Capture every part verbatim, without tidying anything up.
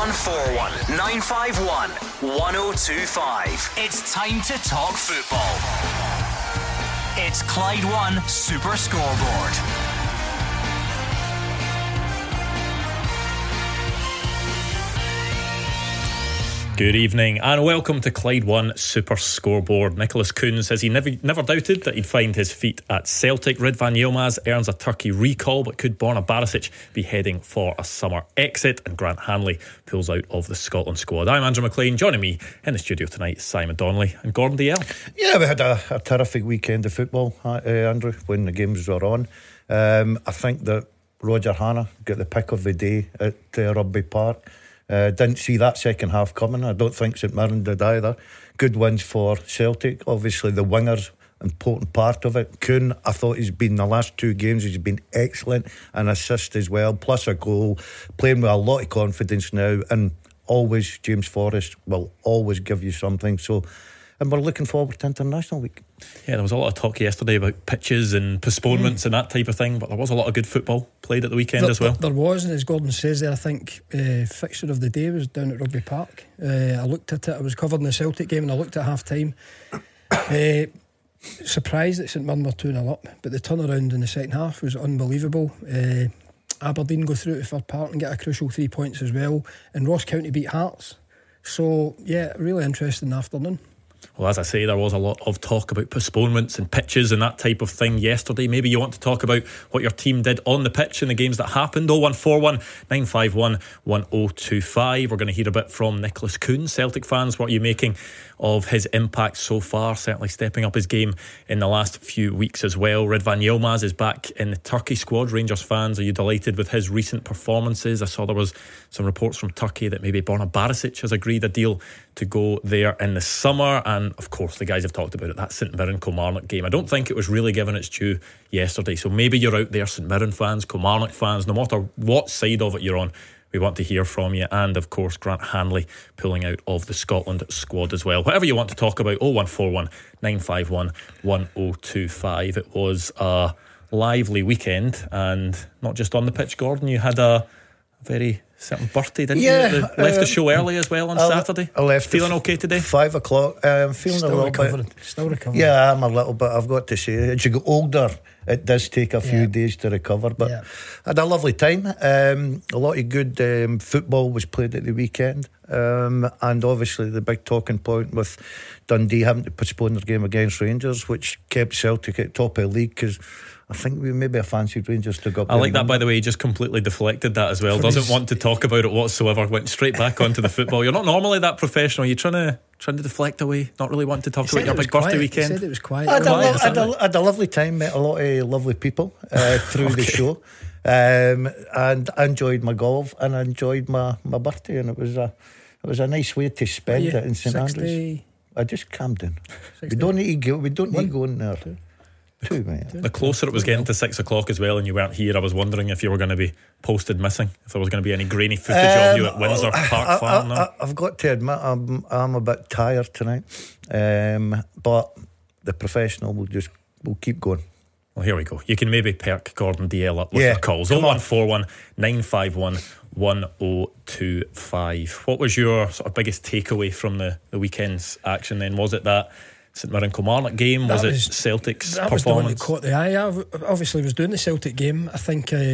one four one, nine five one, one oh two five. It's time to talk football. It's Clyde One Super Scoreboard. Good evening and welcome to Clyde One Super Scoreboard. Nicholas Kuhn says he never never doubted that he'd find his feet at Celtic. Ridvan Yilmaz earns a Turkey recall, but could Borna Barisic be heading for a summer exit? And Grant Hanley pulls out of the Scotland squad. I'm Andrew McLean. Joining me in the studio tonight, Simon Donnelly and Gordon D L. Yeah, we had a, a terrific weekend of football, uh, Andrew, when the games were on. Um, I think that Roger Hannah got the pick of the day at uh, Rugby Park. Uh, didn't see that second half coming. I don't think St Mirren did either. Good wins for Celtic. Obviously the wingers, important part of it. Kuhn, I thought he's been the last two games he's been excellent, and assist as well, plus a goal, playing with a lot of confidence now. And always James Forrest will always give you something. So, and we're looking forward to International Week. Yeah, there was a lot of talk yesterday about pitches and postponements mm. and that type of thing, but there was a lot of good football played at the weekend there, as well. There was, and as Gordon says there, I think uh, fixture of the day was down at Rugby Park. uh, I looked at it, I was covered in the Celtic game, and I looked at half time. uh, surprised that St Mirren were two nil up, but the turnaround in the second half was unbelievable. uh, Aberdeen go through to Fir Park and get a crucial three points as well, and Ross County beat Hearts. So yeah, really interesting afternoon. Well, as I say, there was a lot of talk about postponements and pitches and that type of thing yesterday. Maybe you want to talk about what your team did on the pitch in the games that happened. oh one four one, nine five one, one oh two five. We're going to hear a bit from Nicholas Kuhn. Celtic fans, what are you making of his impact so far? Certainly stepping up his game in the last few weeks as well. Ridvan Yilmaz is back in the Turkey squad. Rangers fans, are you delighted with his recent performances? I saw there was some reports from Turkey that maybe Borna Barisic has agreed a deal to go there in the summer. And of course the guys have talked about it, that St Mirren Kilmarnock game. I don't think it was really given its due yesterday, so maybe you're out there, St Mirren fans, Kilmarnock fans, no matter what side of it you're on, we want to hear from you. And of course Grant Hanley pulling out of the Scotland squad as well. Whatever you want to talk about, oh one four one, nine five one, one oh two five. It was a lively weekend, and not just on the pitch, Gordon, you had a very certain birthday, didn't yeah, you? Left um, the show early as well on I, Saturday. I left feeling okay today? Five o'clock. I'm um, feeling Still a little recovering. bit. Still recovering. Yeah, I'm a little bit. I've got to say, as you get older, it does take a few yeah. days to recover. But yeah. I had a lovely time. Um, a lot of good um, football was played at the weekend, um, and obviously the big talking point with Dundee having to postpone their game against Rangers, which kept Celtic at top of the league, because I think we maybe a fancied Rangers to go up. I like that, by the way. He just completely deflected that as well. Doesn't want to talk about it whatsoever. Went straight back onto the football. You're not normally that professional. You're trying to trying to deflect away, not really wanting to talk about your big birthday weekend. He said it was quiet. I had, quiet, a, lo- had, a, had a lovely time. Met a lot of lovely people uh, through okay. the show, um, and I enjoyed my golf and I enjoyed my, my birthday, and it was a it was a nice way to spend it in St Andrews. I just calmed down. sixty. We don't need to go. We don't need to go in there. Two. Two, mate. The closer it was getting to six o'clock as well, and you weren't here, I was wondering if you were going to be posted missing, if there was going to be any grainy footage um, of you at Windsor Park I, Farm. I, I, I've got to admit, I'm I'm a bit tired tonight, um, but the professional will just will keep going. Well, here we go. You can maybe perk Gordon D L up with yeah, your calls. oh one four one, nine five one, one oh two five. What was your sort of biggest takeaway from the, the weekend's action then? Was it that St Mirren Kilmarnock game? Was, was it Celtic's that performance? That was the one that caught the eye. I obviously was doing the Celtic game. I think uh,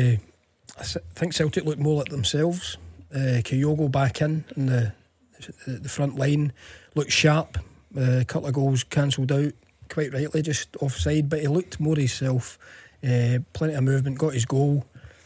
I think Celtic looked more like themselves. uh, Kyogo back in in the, the front line, looked sharp. uh, a couple of goals cancelled out quite rightly, just offside, but he looked more himself. uh, plenty of movement, got his goal,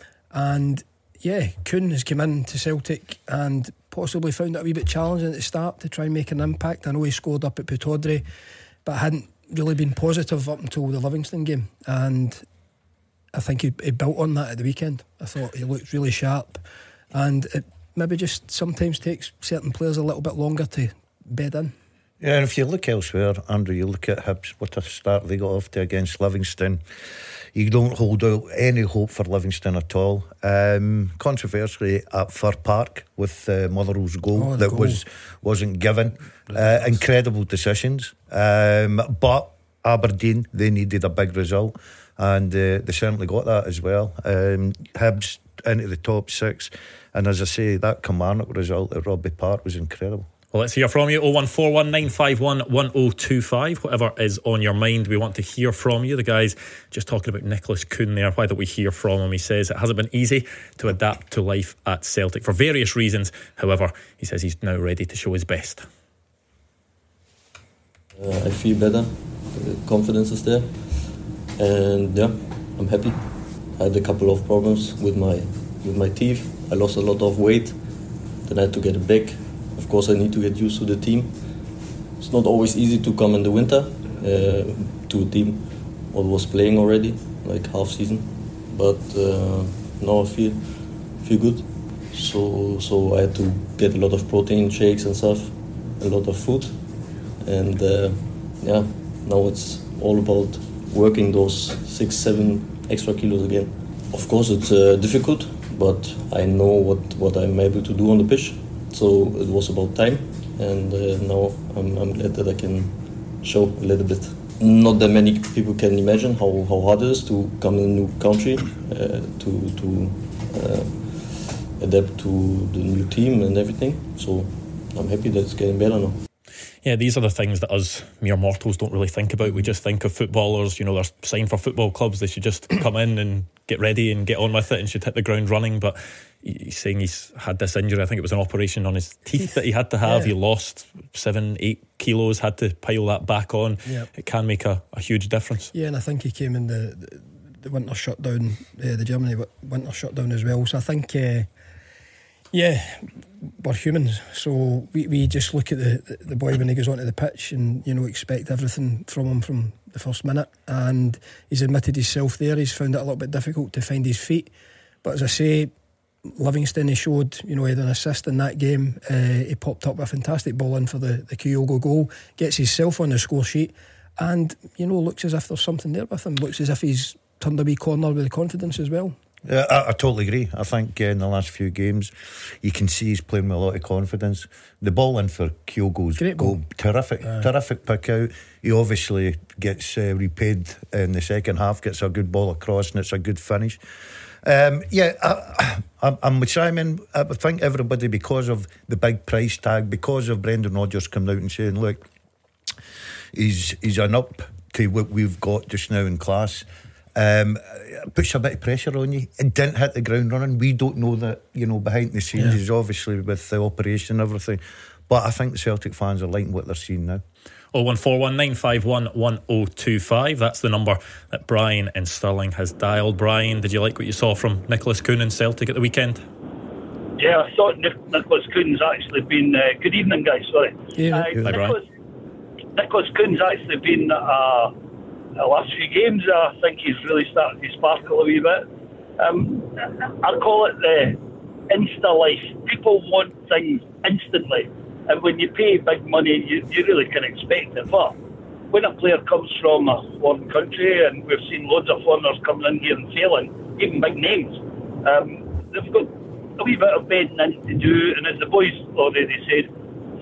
and yeah, Kuhn has come in to Celtic and possibly found it a wee bit challenging at the start to try and make an impact. I know he scored up at Pittodrie, but hadn't really been positive up until the Livingston game, and I think he, he built on that at the weekend. I thought he looked really sharp, and it maybe just sometimes takes certain players a little bit longer to bed in. Yeah, and if you look elsewhere, Andrew, you look at Hibs, what a start they got off to against Livingston. You don't hold out any hope for Livingston at all. Um, controversially at Fir Park with uh, Motherwell's goal oh, that goal. was wasn't given. Uh, incredible decisions, um, but Aberdeen, they needed a big result. and uh, they certainly got that as well. Um, Hibs into the top six, and as I say, that Kilmarnock result at Rugby Park was incredible. Well, let's hear from you. oh one four one nine five one one oh two five. Whatever is on your mind, we want to hear from you. The guy's just talking about Nicholas Kuhn there. Why don't we hear from him? He says it hasn't been easy to adapt to life at Celtic for various reasons. However, he says he's now ready to show his best. Uh, I feel better. The confidence is there. And yeah, I'm happy. I had a couple of problems with my with my teeth. I lost a lot of weight. Then I had to get it back. Of course, I need to get used to the team. It's not always easy to come in the winter uh, to a team what was playing already, like half season. But uh, now I feel feel good. So so I had to get a lot of protein shakes and stuff, a lot of food, and uh, yeah, now it's all about working those six, seven extra kilos again. Of course, it's uh, difficult, but I know what, what I'm able to do on the pitch. So it was about time, and uh, now I'm, I'm glad that I can show a little bit. Not that many people can imagine how, how hard it is to come in a new country, uh, to to uh, adapt to the new team and everything. So I'm happy that it's getting better now. Yeah, these are the things that us mere mortals don't really think about. We just think of footballers, you know, they're signed for football clubs. They should just come in and get ready and get on with it and should hit the ground running. But he's saying he's had this injury. I think it was an operation on his teeth that he had to have. Yeah. He lost seven, eight kilos, had to pile that back on. Yeah. It can make a, a huge difference. Yeah, and I think he came in the, the, the winter shutdown, uh, the Germany winter shutdown as well. So I think... Uh, Yeah, we're humans, so we, we just look at the, the boy when he goes onto the pitch and, you know, expect everything from him from the first minute, and he's admitted himself there. He's found it a little bit difficult to find his feet, but as I say, Livingston, he showed, you know, he had an assist in that game. Uh, he popped up a fantastic ball in for the, the Kyogo goal, gets himself on the score sheet, and, you know, looks as if there's something there with him, looks as if he's turned a wee corner with confidence as well. Yeah, I, I totally agree. I think uh, in the last few games you can see he's playing with a lot of confidence. The ball in for Kyogo's Great goal. goal, terrific, uh. terrific pick out. He obviously gets uh, repaid in the second half, gets a good ball across, and it's a good finish. Um, yeah, I, I, I'm with Simon. I think everybody, because of the big price tag, because of Brendan Rodgers coming out and saying, look, he's he's an up to what we've got just now in class. Um, puts a bit of pressure on you. It didn't hit the ground running. We don't know that, you know, behind the scenes yeah. is obviously with the operation and everything, but I think the Celtic fans are liking what they're seeing now. oh one four one nine five one one oh two five. That's the number that Brian in Stirling has dialed. Brian, did you like what you saw from Nicholas Kuhn and Celtic at the weekend? Yeah, I thought Nic- Nicholas Kuhn's actually been uh, good evening guys, sorry yeah. uh, Hi, Nicholas, Nicholas Kuhn's actually been uh, the last few games, I think he's really started to sparkle a wee bit. Um, I call it the Insta life. People want things instantly, and when you pay big money, you, you really can expect it. But when a player comes from a foreign country, and we've seen loads of foreigners coming in here and failing, even big names, um, they've got a wee bit of bedding in to do, and as the boys already said,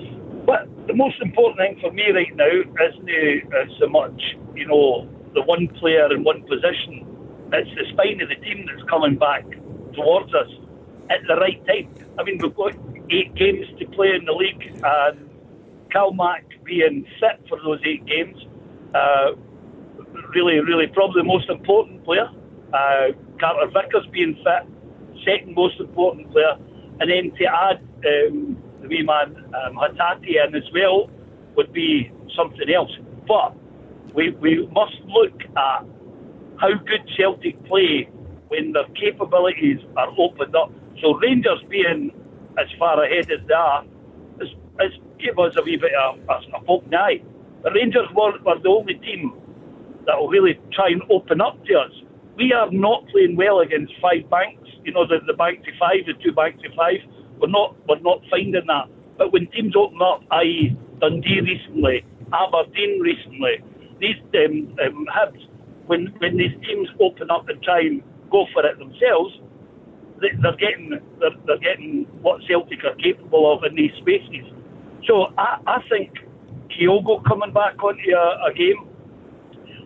but the most important thing for me right now isn't uh, so much, you know, the one player in one position. It's the spine of the team that's coming back towards us at the right time. I mean, we've got eight games to play in the league, and Cal Mack being fit for those eight games, uh, really, really probably the most important player. Uh, Carter Vickers being fit, second most important player, and then to add um, the wee man um, Hatate in as well would be something else. But we we must look at how good Celtic play when their capabilities are opened up. So Rangers being as far ahead as they are is, is give us a wee bit of a, a poke in the eye. The Rangers were, were the only team that will really try and open up to us. We are not playing well against five banks, you know, the, the bank to five, the two bank to five. We're not we're not finding that. But when teams open up, that is. Dundee recently, Aberdeen recently, these um, um, Hibs, when when these teams open up and try and go for it themselves, they, they're getting they're, they're getting what Celtic are capable of in these spaces. So I, I think Kyogo coming back onto a, a game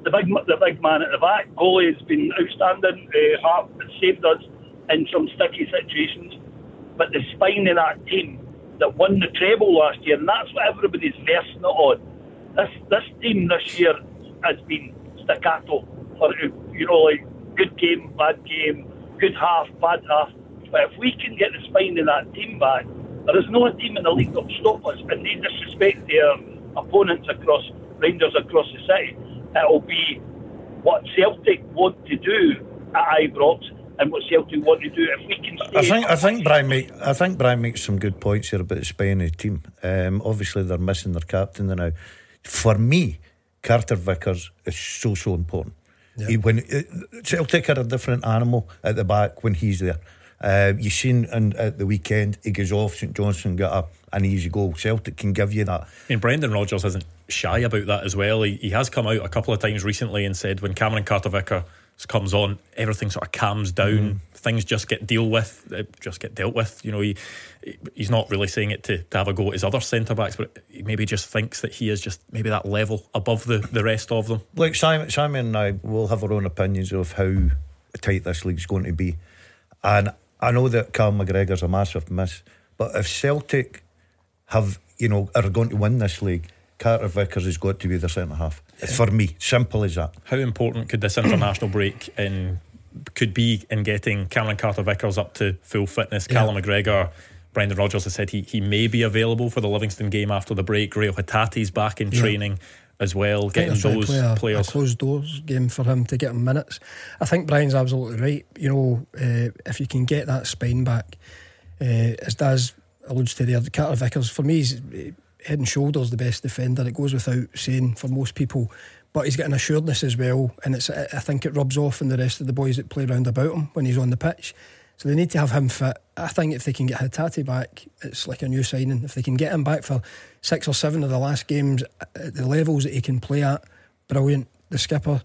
the big the big man at the back. Goalie has been outstanding. Uh, Hart has saved us in some sticky situations. But the spine of that team that won the treble last year, and that's what everybody's versing it on. This this team this year has been staccato. For, you know, like good game, bad game, good half, bad half. But if we can get the spine of that team back, there is no team in the league that will stop us. And they disrespect their opponents across Rangers across the city. It'll be what Celtic want to do at Ibrox and what Celtic want to do. If we can stay, I think I think Brian make, I think Brian makes some good points here about the spine of the team. Um, obviously they're missing their captain now. For me, Carter Vickers is so so important. Yeah. He, when uh, Celtic are a different animal at the back when he's there. Uh, you seen in, at the weekend he goes off, St Johnstone got a, an easy goal. Celtic can give you that. I mean, Brendan Rodgers isn't shy about that as well. He, he has come out a couple of times recently and said when Cameron Carter-Vickers comes on, everything sort of calms down. Mm. Things just get deal with, just get dealt with. You know, he he's not really saying it to, to have a go at his other centre backs, but he maybe just thinks that he is just maybe that level above the, the rest of them. Like Simon, Simon and I will have our own opinions of how tight this league's going to be, and I know that Cal McGregor's a massive miss, but if Celtic have, you know, are going to win this league, Carter Vickers has got to be the centre half. Yeah. For me, simple as that. How important could this international break in could be in getting Cameron Carter Vickers up to full fitness? Yeah. Callum McGregor, Brendan Rodgers has said he, he may be available for the Livingston game after the break. Rayo Hatate's back in yeah. training as well, getting those play a, players. A closed doors game for him to get him minutes. I think Brian's absolutely right. You know, uh, if you can get that spine back, uh, as Daz alludes to there, Carter Vickers for me is head and shoulders the best defender. It goes without saying for most people, but he's got an assuredness as well, and it's I think it rubs off on the rest of the boys that play round about him when he's on the pitch. So they need to have him fit. I think if they can get Hatate back, it's like a new signing. If they can get him back for six or seven of the last games at the levels that he can play at, brilliant. The skipper.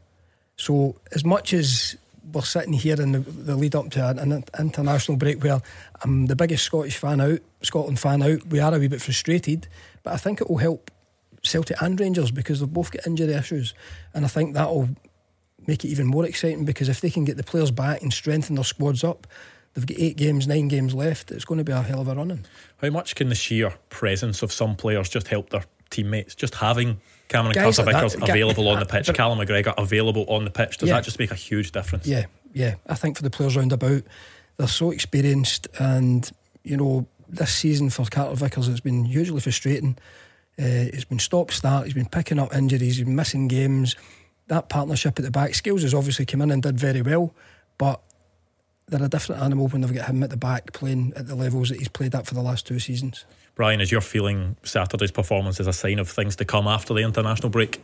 So as much as we're sitting here in the, the lead up to an, an international break where I'm the biggest Scottish fan out, Scotland fan out, we are a wee bit frustrated, but I think it will help Celtic and Rangers because they've both got injury issues, and I think that will make it even more exciting because if they can get the players back and strengthen their squads up, they've got eight games, nine games left. It's going to be a hell of a running. How much can the sheer presence of some players just help their teammates? Just having Cameron Carter-Vickers like available on the pitch, uh, Callum McGregor available on the pitch, does yeah. that just make a huge difference? Yeah, yeah. I think for the players round about, they're so experienced, and you know, this season for Carter-Vickers it's been hugely frustrating. Uh, it's been stop-start. He's been picking up injuries. He's been missing games. That partnership at the back, Scales has obviously come in and did very well, but they're a different animal when they've got him at the back playing at the levels that he's played at for the last two seasons. Brian, is your feeling Saturday's performance is a sign of things to come after the international break?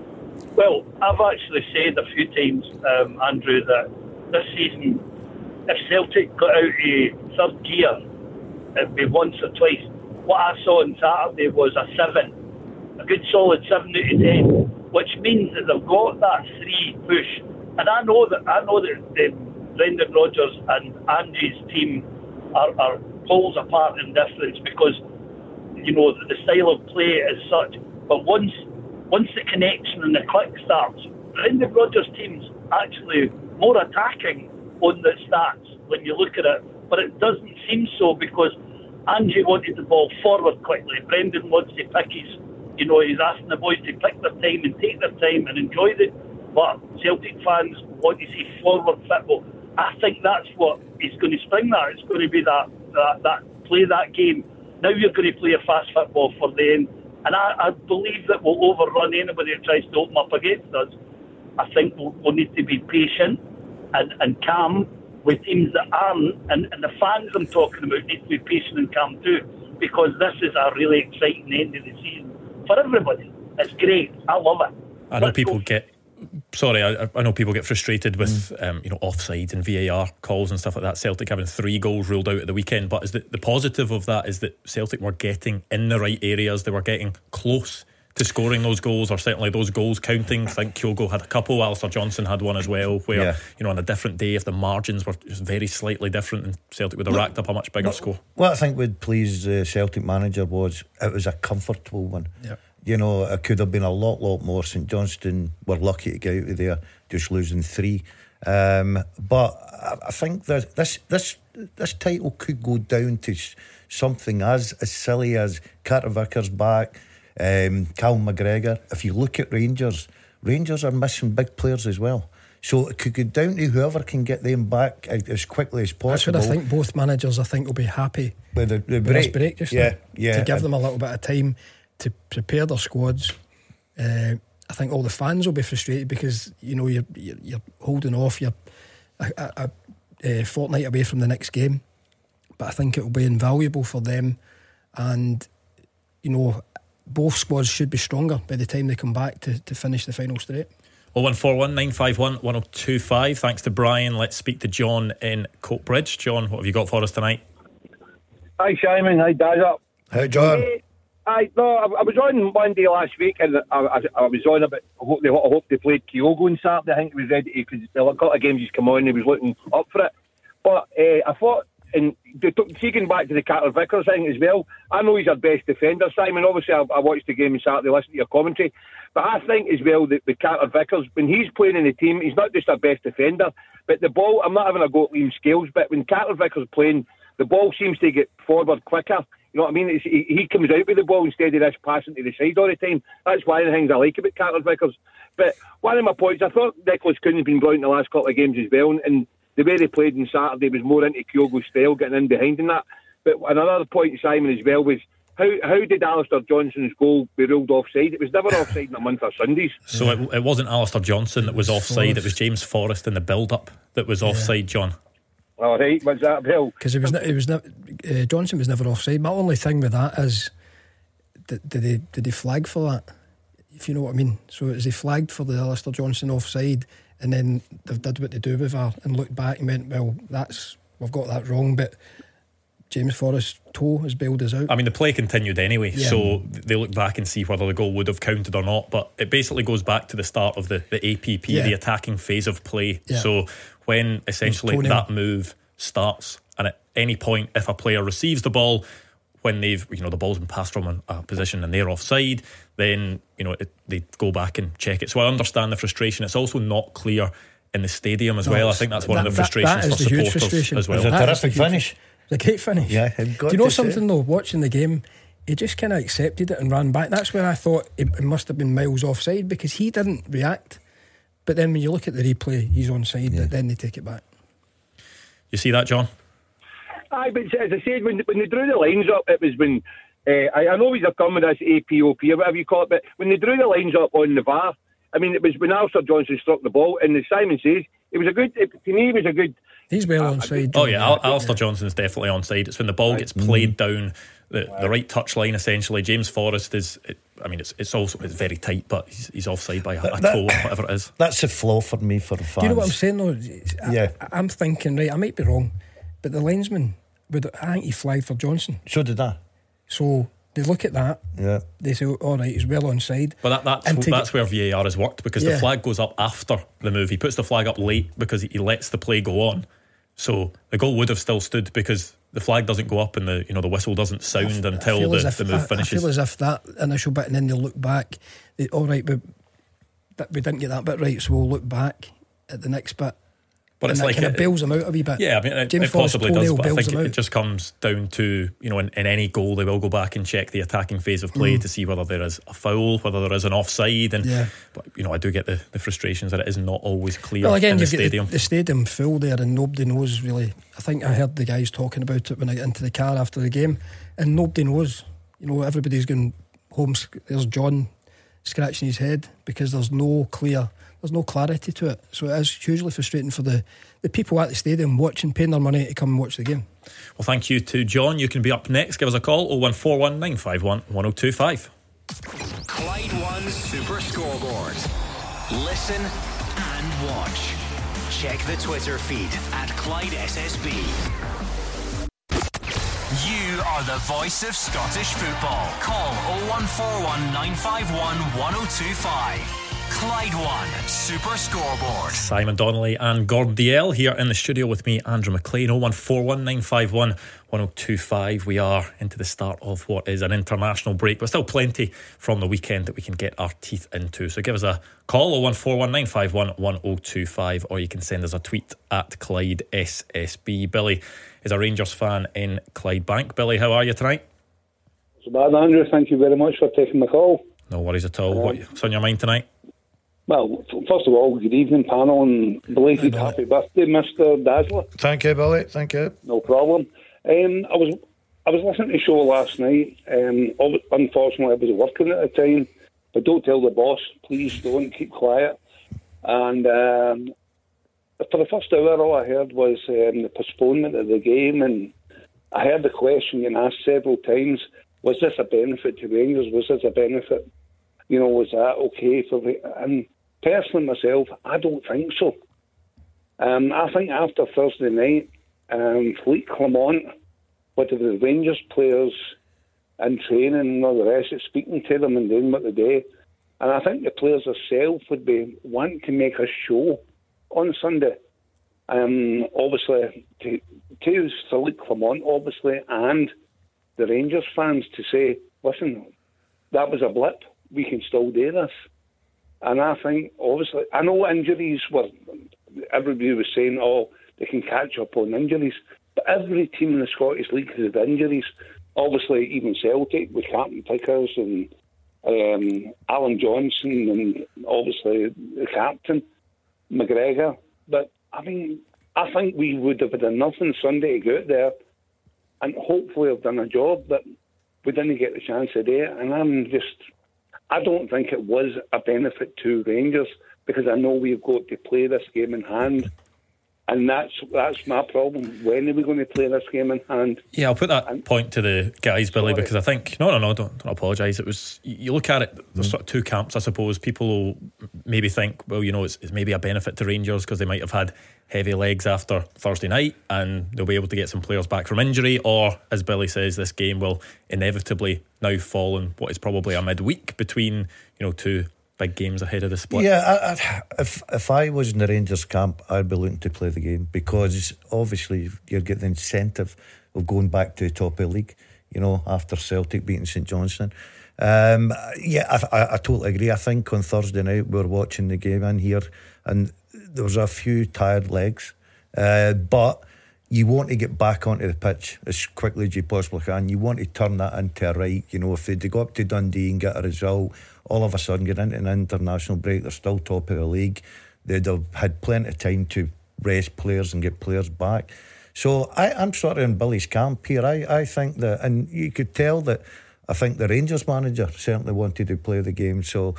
Well, I've actually said a few times, um, Andrew, that this season, if Celtic got out of third gear, it'd be once or twice. What I saw on Saturday was a seven, a good solid seven out of ten, which means that they've got that three push. And I know that I know that the Brendan Rodgers and Andy's team are, are poles apart in difference because you know the style of play is such. But once once the connection and the click starts, Brendan Rodgers' team's actually more attacking on the stats when you look at it. But it doesn't seem so because Angie wanted the ball forward quickly. Brendan wants to pick his, you know, he's asking the boys to pick their time and take their time and enjoy it. But Celtic fans want to see forward football. I think that's what is going to spring that. It's going to be that, that, that play that game. Now you're going to play a fast football for the end. And I, I believe that we'll overrun anybody who tries to open up against us. I think we'll, we'll need to be patient and, and calm with teams that aren't. And, and the fans I'm talking about need to be patient and calm too, because this is a really exciting end of the season for everybody. It's great. I love it. I know Let's people go. get... Sorry, I, I know people get frustrated with mm. um, you know, offsides and V A R calls and stuff like that. Celtic having three goals ruled out at the weekend, but is the, the positive of that is that Celtic were getting in the right areas. They were getting close to scoring those goals, or certainly those goals counting. I think Kyogo had a couple, Alistair Johnson had one as well, where yeah. you know, on a different day, if the margins were just very slightly different, and Celtic would have no, racked up a much bigger no, score. What I think would please the Celtic manager was it was a comfortable one. Yep. You know, it could have been a lot, lot more. St Johnstone were lucky to get out of there, just losing three. Um, but I, I think that this this this title could go down to something as as silly as Carter Vickers back, um, Callum McGregor. If you look at Rangers, Rangers are missing big players as well. So it could go down to whoever can get them back as quickly as possible. That's what I think both managers, I think, will be happy with the, the with break. this break just yeah, now, yeah. to give them a little bit of time to prepare their squads. Uh, I think all the fans will be frustrated because, you know, you're you're, you're holding off. You're a, a, a fortnight away from the next game, but I think it will be invaluable for them. And you know, both squads should be stronger by the time they come back to, to finish the final straight. oh one four one nine five one one oh two five. Thanks to Brian. Let's speak to John in Coatbridge. John, what have you got for us tonight? Hi Simon, hi Dazza. Hey John. Hey, I no, I, I was on Monday last week, and I, I, I was on about. I hope they, I hope they played Kyogo on Saturday. I think he was ready because a couple of games he's come on, he was looking up for it. But uh, I thought, and taking back to the Carter Vickers thing as well, I know he's our best defender, Simon. Obviously, I, I watched the game on Saturday, listened to your commentary. But I think as well that the Carter Vickers, when he's playing in the team, he's not just our best defender, but the ball, I'm not having a go at Liam Scales, but when Carter Vickers is playing, the ball seems to get forward quicker. You know what I mean? It's, he, he comes out with the ball instead of this passing to the side all the time. That's one of the things I like about Carter Vickers. But one of my points, I thought Nicholas Kuhn's been brilliant in the last couple of games as well, and the way they played on Saturday was more into Kyogo's style, getting in behind and that. But another point, Simon, as well, was How how did Alistair Johnson's goal be ruled offside? It was never offside in a month of Sundays. So yeah. it, it wasn't Alistair Johnson that was, was offside, Forrest. It was James Forrest in the build-up that was yeah. offside, John. All right, what's that, Bill? Because it was, it was ne- uh, Johnson was never offside. My only thing with that is, did, did, they, did they flag for that? If you know what I mean. So is he flagged for the Alistair Johnson offside, and then they've did what they do with V A R and looked back and went, well, that's we've got that wrong, but James Forrest's toe has bailed us out. I mean, the play continued anyway, yeah. so they look back and see whether the goal would have counted or not. But it basically goes back to the start of the, the A P P, yeah. the attacking phase of play. Yeah. So when essentially that move starts, and at any point, if a player receives the ball, when they've, you know, the ball's been passed from a position and they're offside, then, you know, it, they go back and check it. So I understand the frustration. It's also not clear in the stadium as no, well. I think that's one that, of the frustrations that, that for the supporters frustration. as well. It was a terrific finish. The great finish. Yeah, do you know something say. though? Watching the game, he just kind of accepted it and ran back. That's where I thought it, it must have been miles offside, because he didn't react. But then when you look at the replay, he's onside. Yeah. But then they take it back. You see that, John? Aye, but as I said, when, when they drew the lines up, it was when uh, I, I know he's come with this A P O P or whatever you call it, but when they drew the lines up on the V A R, I mean, it was when Alistair Johnson struck the ball, and as Simon says, it was a good. It, to me, it was a good. He's well onside. Oh yeah, Al- Alistair Johnson is definitely onside. It's when the ball right. gets played down the, right. the right touch line. Essentially, James Forrest is. It, I mean, it's it's also it's very tight, but he's, he's offside by a, a that, toe, whatever it is. That's a flaw for me for the fans. Do you know what I'm saying though? I, yeah, I, I'm thinking right. I might be wrong, but the linesman, would, I think he flagged for Johnson. So did I. So they look at that. Yeah. They say, all right, he's well onside. But that, that's that's get, where V A R has worked, because yeah. the flag goes up after the move. He puts the flag up late because he lets the play go on. So the goal would have still stood because the flag doesn't go up and the you know the whistle doesn't sound I, until I the, if, the move I, finishes. I feel as if that initial bit, and then they look back. They, all right, we, we didn't get that bit right, so we'll look back at the next bit. But and it's that like kind it, of bails him out a wee bit. Yeah, I mean, it, James it possibly does, but I think it, out. it just comes down to, you know, in, in any goal, they will go back and check the attacking phase of play mm. to see whether there is a foul, whether there is an offside. And yeah. But, you know, I do get the, the frustrations that it is not always clear well, again, in the you've stadium. Got the, the stadium full there, and nobody knows really. I think I heard the guys talking about it when I got into the car after the game, and nobody knows. You know, everybody's going home. There's John scratching his head because there's no clear. There's no clarity to it. So it is hugely frustrating for the, the people at the stadium watching, paying their money to come and watch the game. Well, thank you to John. You can be up next. Give us a call, oh one four one nine five one one oh two five. Clyde One Super Scoreboard. Listen and watch. Check the Twitter feed at Clyde S S B. You are the voice of Scottish football. Call oh one four one nine five one one oh two five. Clyde One Super Scoreboard. Simon Donnelly and Gordon Dalziel here in the studio with me, Andrew McLean. oh one four one nine five one one oh two five. We are into the start of what is an international break, but still plenty from the weekend that we can get our teeth into. So give us a call, oh one four one nine five one one oh two five, or you can send us a tweet at Clyde S S B. Billy is a Rangers fan in Clydebank. Billy, how are you tonight? It's bad, Andrew. Thank you very much for taking my call. No worries at all. Um, What's on your mind tonight? Well, first of all, good evening, panel, and belated happy birthday, Mister Dazzler. Thank you, Billy. Thank you. No problem. Um, I was I was listening to the show last night. Um, unfortunately, I was working at the time. But don't tell the boss. Please don't. Keep quiet. And um, for the first hour, all I heard was um, the postponement of the game, and I heard the question you asked several times: was this a benefit to Rangers? Was this a benefit? You know, was that okay for the... And personally, myself, I don't think so. Um, I think after Thursday night, um, Fleet Clement, with the Rangers players in training and all the rest, it's speaking to them and doing what they do. And I think the players themselves would be wanting to make a show on Sunday. Um, obviously, to, to Fleet Clement, obviously, and the Rangers fans to say, listen, that was a blip. We can still do this. And I think, obviously, I know injuries were, everybody was saying, oh, they can catch up on injuries. But every team in the Scottish League has had injuries. Obviously, even Celtic with Captain Pickers and um, Alan Johnson and obviously the captain, McGregor. But, I mean, I think we would have had enough on Sunday to go out there and hopefully have done a job, but we didn't get the chance to do it. And I'm just... I don't think it was a benefit to Rangers because I know we've got to play this game in hand. And that's that's my problem. When are we going to play this game in hand? Yeah, I'll put that and, point to the guys, Billy, sorry. because I think no, no, no, don't, don't apologise. It was you look at it. There's mm. sort of two camps, I suppose. People will maybe think, well, you know, it's, it's maybe a benefit to Rangers because they might have had heavy legs after Thursday night, and they'll be able to get some players back from injury. Or, as Billy says, this game will inevitably now fall in what is probably a midweek between you know two big games ahead of the split. Yeah, I, I, if if I was in the Rangers camp, I'd be looking to play the game because obviously you get the incentive of going back to the top of the league, you know, after Celtic beating St Johnstone. Um, yeah, I, I, I totally agree. I think on Thursday night we were watching the game in here and there was a few tired legs, uh, but you want to get back onto the pitch as quickly as you possibly can. You want to turn that into a right. You know, if they'd go up to Dundee and get a result, all of a sudden get into an international break, they're still top of the league. They'd have had plenty of time to rest players and get players back. So I, I'm sort of in Billy's camp here. I, I think that, and you could tell that I think the Rangers manager certainly wanted to play the game. So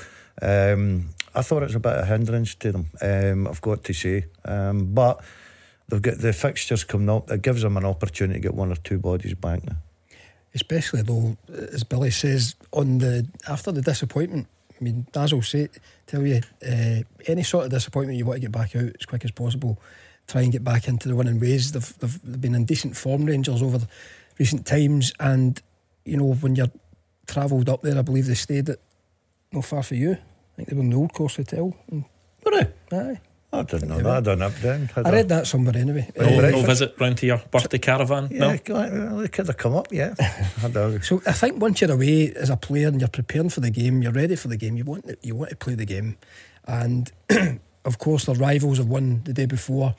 um, I thought it was a bit of a hindrance to them, um, I've got to say. Um, but they've got the fixtures coming up. It gives them an opportunity to get one or two bodies back now. Especially though, as Billy says, on the after the disappointment. I mean, Daz will say, tell you, uh, any sort of disappointment you want to get back out as quick as possible. Try and get back into the winning ways. They've, they've, they've been in decent form, Rangers, over the recent times. And you know, when you're travelled up there, I believe they stayed at not far for you. I think they were in the Old Course Hotel. And, were they? Aye. I didn't know that. I done up down. I read that somewhere anyway. No, uh, no visit round to your birthday caravan. Yeah, no? They could have come up. Yeah. So I think once you're away as a player and you're preparing for the game, you're ready for the game. You want to, you want to play the game, and of course the rivals have won the day before.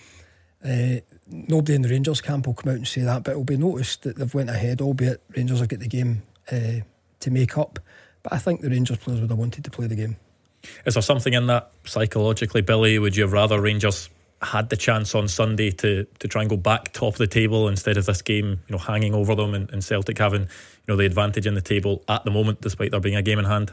Uh, nobody in the Rangers camp will come out and say that, but it'll be noticed that they've went ahead, albeit Rangers have got the game uh, to make up. But I think the Rangers players would have wanted to play the game. Is there something in that psychologically, Billy? Would you have rather Rangers had the chance on Sunday to, to try and go back top of the table instead of this game, you know, hanging over them, and, and Celtic having, you know, the advantage in the table at the moment, despite there being a game in hand?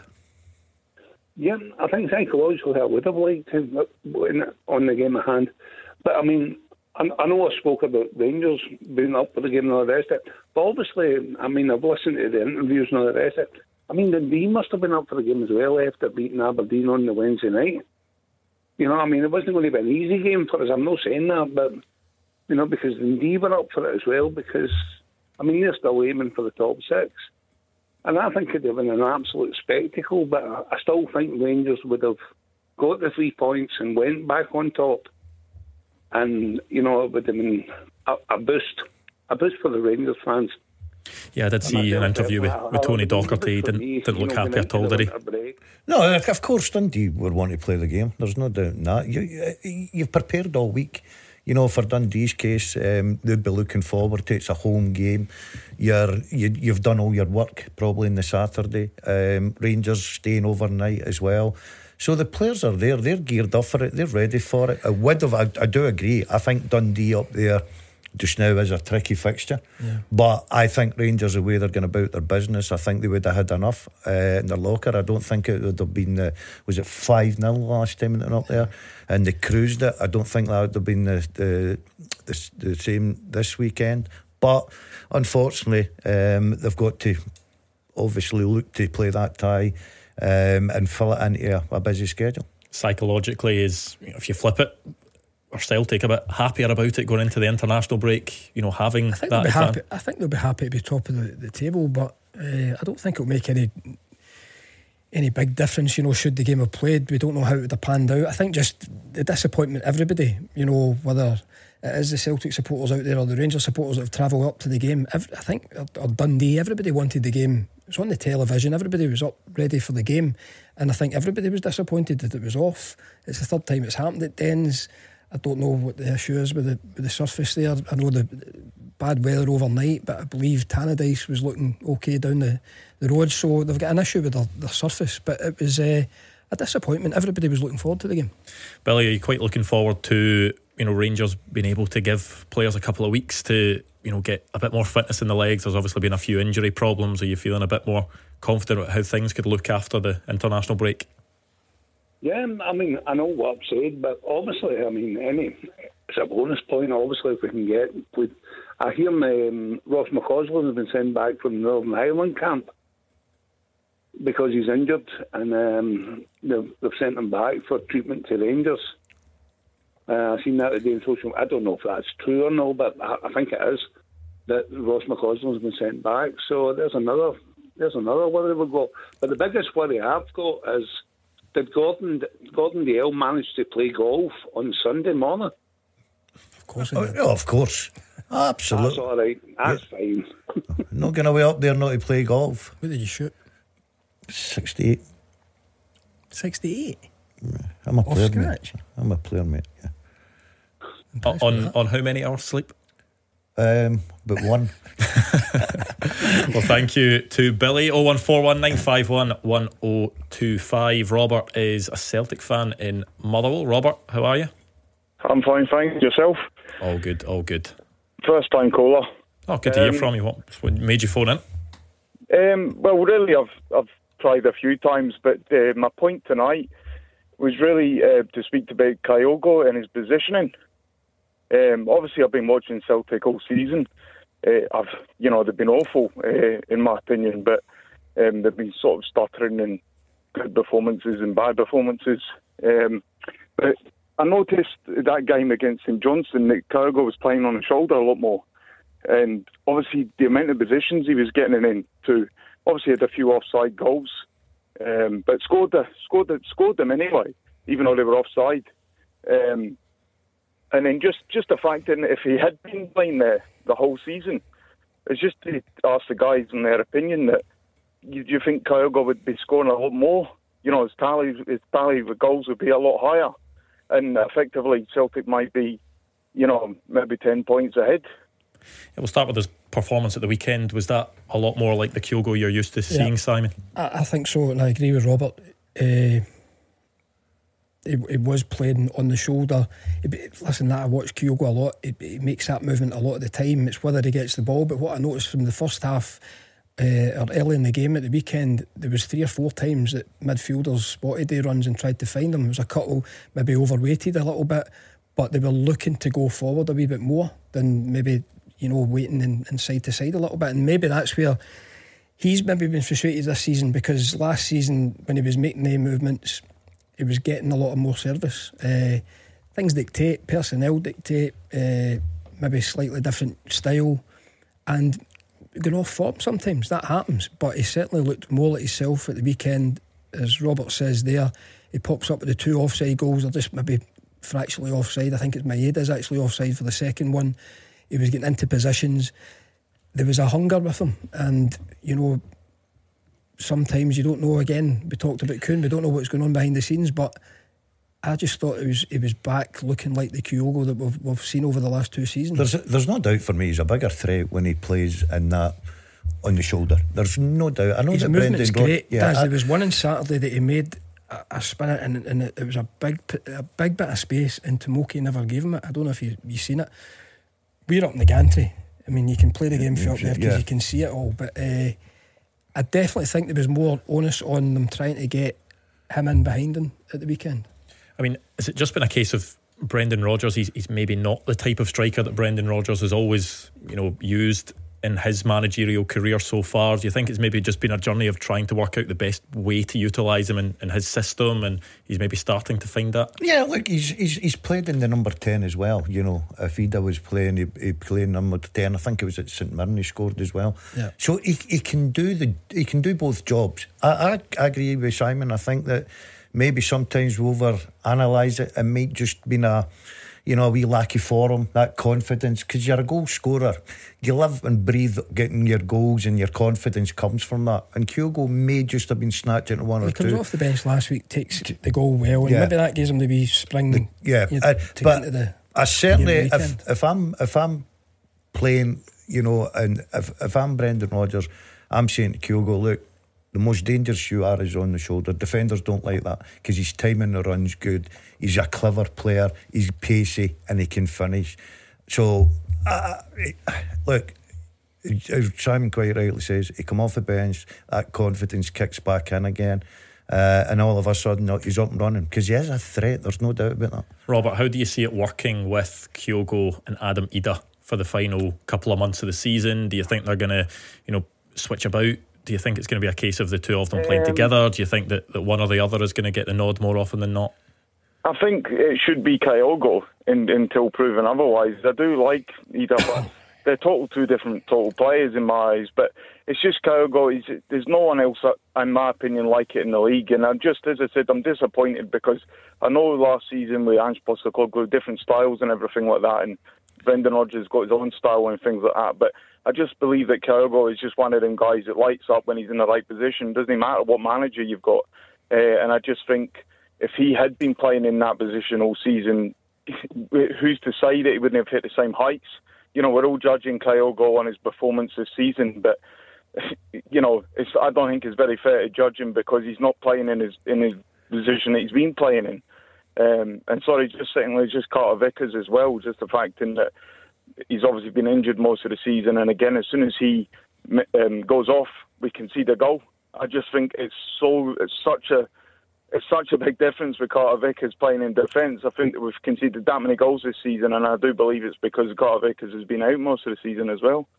Yeah, I think psychologically I would have liked to win on the game in hand. But I mean, I, I know I spoke about Rangers being up for the game and all the rest of it, but obviously, I mean, I've listened to the interviews and all the rest of it. I mean, Dundee must have been up for the game as well after beating Aberdeen on the Wednesday night. You know, I mean, it wasn't going to be an easy game for us. I'm not saying that, but, you know, because Dundee were up for it as well, because, I mean, they're still aiming for the top six. And I think it would have been an absolute spectacle, but I still think Rangers would have got the three points and went back on top, and, you know, it would have been a, a boost, a boost for the Rangers fans. Yeah, I did see an interview with, with Tony Docherty. He didn't, didn't look happy at all, did he? No, of course Dundee would want to play the game. There's no doubt in that. You, you've prepared all week. You know, for Dundee's case, um, they'd be looking forward to it. It's a home game. You're, you, you've done all your work probably on the Saturday. Um, Rangers staying overnight as well. So the players are there. They're geared up for it. They're ready for it. I would have. I, I do agree. I think Dundee up there just now is a tricky fixture. Yeah. But I think Rangers, the way they're going about their business, I think they would have had enough uh, in their locker. I don't think it would have been uh, was it five nil last time they went up there and they cruised it. I don't think that would have been the the, the, the same this weekend. But unfortunately um, they've got to obviously look to play that tie um, and fill it into a, a busy schedule. Psychologically, is, you know, if you flip it, or Celtic a bit happier about it going into the international break, you know, having I think that they'll be happy. I think they'll be happy to be top of the, the table, but uh, I don't think it'll make any any big difference, you know, should the game have played. We don't know how it would have panned out. I think just the disappointment, everybody, you know, whether it is the Celtic supporters out there or the Rangers supporters that have travelled up to the game, I think, or Dundee, everybody wanted the game. It was on the television, everybody was up ready for the game, and I think everybody was disappointed that it was off. It's the third time it's happened at Dens. I don't know what the issue is with the with the surface there. I know the bad weather overnight, but I believe Tannadice was looking okay down the, the road, so they've got an issue with their, their surface. But it was uh, a disappointment. Everybody was looking forward to the game. Billy, are you quite looking forward to, you know, Rangers being able to give players a couple of weeks to, you know, get a bit more fitness in the legs? There's obviously been a few injury problems. Are you feeling a bit more confident about how things could look after the international break? Yeah, I mean, I know what I've said, but obviously, I mean, any it's a bonus point. Obviously, if we can get, we, I hear um, Ross McCausland has been sent back from Northern Ireland camp because he's injured, and um, they've, they've sent him back for treatment to Rangers. Uh, I've seen that today in social. I don't know if that's true or no, but I, I think it is that Ross McCausland has been sent back. So there's another, there's another worry we've got. But the biggest worry I've got is, did Gordon Gordon Dalziel manage to play golf on Sunday morning? Of course, oh, oh, of course, absolutely. That's all right. That's yeah. fine. Not going away up there not to play golf. What did you shoot? Sixty-eight. Sixty-eight. Yeah. I'm a Off player, scratch. mate. I'm a player, mate. Yeah. On on, on how many hours sleep? Um, but one. Well, thank you to Billy. oh one four one nine five one one oh two five. Robert is a Celtic fan in Motherwell. Robert, how are you? I'm fine, thanks. Yourself? All good, all good. First time caller. Oh, good to um, hear from you. What, what made you phone in? Um, well, really, I've I've tried a few times, but uh, my point tonight was really uh, to speak about Kyogo and his positioning. Um, obviously, I've been watching Celtic all season. Uh, I've, you know, they've been awful uh, in my opinion, but um, they've been sort of stuttering in good performances and bad performances. Um, but I noticed that game against St Johnstone that Kyogo was playing on the shoulder a lot more, and obviously the amount of positions he was getting into. Obviously, had a few offside goals, um, but scored the, scored the, scored them anyway, even though they were offside. Um, And then just, just the fact that if he had been playing there the whole season, it's just to ask the guys in their opinion that you, you think Kyogo would be scoring a lot more. You know, his tally, his tally of goals would be a lot higher, and effectively Celtic might be, you know, maybe ten points ahead. Yeah, we'll start with his performance at the weekend. Was that a lot more like the Kyogo you're used to seeing, yeah. Simon? I, I think so, and I agree with Robert. Uh, It, it was playing on the shoulder. It, listen, that I watch Kyogo a lot. It, it makes that movement a lot of the time. It's whether he gets the ball. But what I noticed from the first half, uh, or early in the game at the weekend, there was three or four times that midfielders spotted their runs and tried to find them. There was a couple maybe overweighted a little bit, but they were looking to go forward a wee bit more than maybe, you know, waiting in, in side to side a little bit. And maybe that's where he's maybe been frustrated this season, because last season when he was making the movements, he was getting a lot of more service. Uh, things dictate, personnel dictate, uh, maybe slightly different style, and going off form sometimes. That happens, but he certainly looked more like himself at the weekend. As Robert says there, he pops up with the two offside goals. They're just maybe fractionally offside. I think it's Maeda's actually offside for the second one. He was getting into positions. There was a hunger with him, and you know, sometimes you don't know. Again, we talked about Kuhn, we don't know what's going on behind the scenes, but I just thought it was he was back looking like the Kyogo that we've, we've seen over the last two seasons. There's there's no doubt for me he's a bigger threat when he plays in that on the shoulder. There's no doubt. I know his that movement's Brendan great. yeah, Daz, I, there was one on Saturday that he made a, a spin it, and, and it, it was a big a big bit of space, and Tomoki never gave him it. I don't know if you you seen it. We're up in the gantry. I mean, you can play the game from up there because yeah. you can see it all, but uh, I definitely think there was more onus on them trying to get him in behind him at the weekend. I mean, has it just been a case of Brendan Rodgers? He's, he's maybe not the type of striker that Brendan Rodgers has always, you know, used in his managerial career so far. Do you think it's maybe just been a journey of trying to work out the best way to utilise him in, in his system, and he's maybe starting to find that? Yeah, look, he's he's he's played in the number ten as well. You know, if Ida was playing, he, he played number ten. I think it was at St Mirren he scored as well. Yeah. So he he can do the he can do both jobs. I I, I agree with Simon. I think that maybe sometimes we over analyse it. It might just been a, you know, a wee lack of form, that confidence, because you're a goal scorer. You live and breathe getting your goals, and your confidence comes from that. And Kyogo may just have been snatched into one he or two. He comes off the bench last week, takes the goal well, and yeah. maybe that gives him the wee spring. The, yeah, you know, uh, to but get into the I certainly, weekend. if if I'm if I'm playing, you know, and if if I'm Brendan Rodgers, I'm saying to Kyogo, look, the most dangerous you are is on the shoulder. Defenders don't like that because his timing the run's good. He's a clever player. He's pacey and he can finish. So, uh, look, as Simon quite rightly says, he come off the bench, that confidence kicks back in again, uh, and all of a sudden he's up and running because he is a threat. There's no doubt about that. Robert, how do you see it working with Kyogo and Adam Ida for the final couple of months of the season? Do you think they're going to, you know, switch about? Do you think it's going to be a case of the two of them playing um, together? Do you think that, that one or the other is going to get the nod more often than not? I think it should be Kyogo in, until proven otherwise. I do like Ida, but they're total two different total players in my eyes. But it's just Kyogo. He's, there's no one else, in my opinion, like it in the league. And I'm just, as I said, I'm disappointed because I know last season with Ange Postecoglou, different styles and everything like that, and Brendan Rodgers got his own style and things like that. But I just believe that Kyogo is just one of them guys that lights up when he's in the right position. Doesn't matter what manager you've got. Uh, and I just think if he had been playing in that position all season, who's to say that he wouldn't have hit the same heights? You know, we're all judging Kyogo on his performance this season, but you know, it's, I don't think it's very fair to judge him because he's not playing in his in his position that he's been playing in. Um, and sorry, just secondly, just Carter Vickers as well. Just the fact in that he's obviously been injured most of the season, and again, as soon as he um, goes off, we can see the goal. I just think it's so it's such a it's such a big difference with Carter Vickers playing in defence. I think that we've conceded that many goals this season, and I do believe it's because Carter Vickers has been out most of the season as well.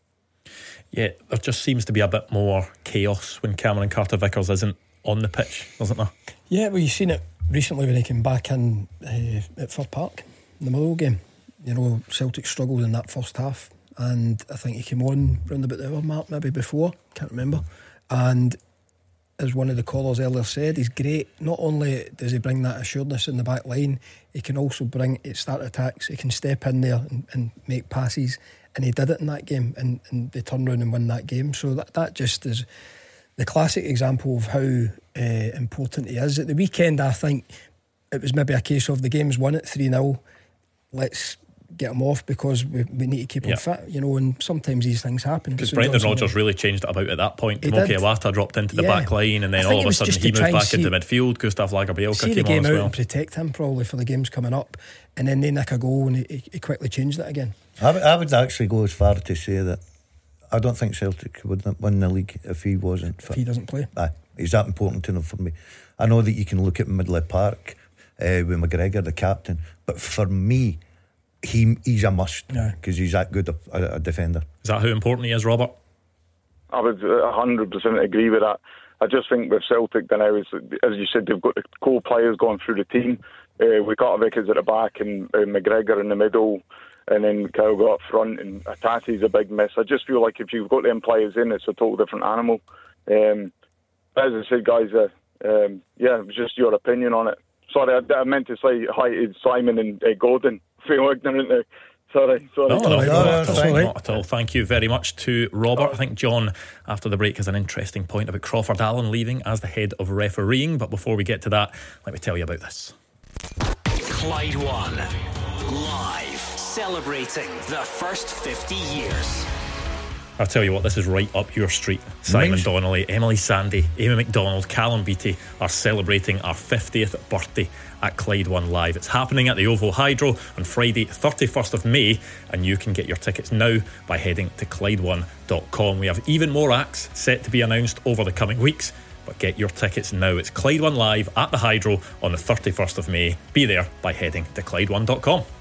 Yeah, there just seems to be a bit more chaos when Cameron Carter Vickers isn't on the pitch, doesn't there? Yeah, well, you've seen it recently when he came back in uh, at Fir Park in the Motherwell game. You know, Celtic struggled in that first half, and I think he came on round about the hour mark, maybe before, can't remember. And as one of the callers earlier said, he's great. Not only does he bring that assuredness in the back line, he can also bring it, start attacks. He can step in there and, and make passes, and he did it in that game, and, and they turned around and win that game. So that, that just is the classic example of how uh, important he is. At the weekend, I think it was maybe a case of the game's won at three nil, let's get him off because we, we need to keep him yep. fit, you know, and sometimes these things happen. Because Brendan Rodgers really changed it about at that point. Tomoki Iwata dropped into the yeah. back line, and then all of a sudden he moved back see, into midfield. Gustav Lagerbielke see came the game on as out well. And protect him probably for the games coming up, and then they nick a goal and he, he quickly changed it again. I, I would actually go as far to say that I don't think Celtic would win the league if he wasn't fit. If he doesn't play. Aye, he's that important to them for me. I know that you can look at Midley Park uh, with McGregor, the captain, but for me, he he's a must because yeah. he's that good a, a, a defender. Is that how important he is, Robert? I would one hundred percent agree with that. I just think with Celtic now, is, as you said, they've got the core players going through the team. Uh, we got Vickers at the back and uh, McGregor in the middle, and then Kyogo up front, and Atati's a big miss. I just feel like if you've got them players in, it's a total different animal. Um, as I said, guys, uh, um, yeah, it was just your opinion on it. Sorry, I, I meant to say hi to Simon and uh, Gordon. Feel ignorant there. Sorry, sorry. No, no, No, no, no, not, no, at all, fine. not at all. Thank you very much to Robert. I think John, after the break, has an interesting point about Crawford Allen leaving as the head of refereeing. But before we get to that, let me tell you about this. Clyde One live, celebrating the first fifty years. I'll tell you what, this is right up your street. Simon Nice. Donnelly, Emily Sandy, Amy McDonald, Callum Beattie are celebrating our fiftieth birthday at Clyde One Live. It's happening at the OVO Hydro on Friday thirty-first of May, and you can get your tickets now by heading to Clyde One dot com. We have even more acts set to be announced over the coming weeks, but get your tickets now. It's Clyde One Live at the Hydro on the thirty-first of May. Be there by heading to Clyde One dot com.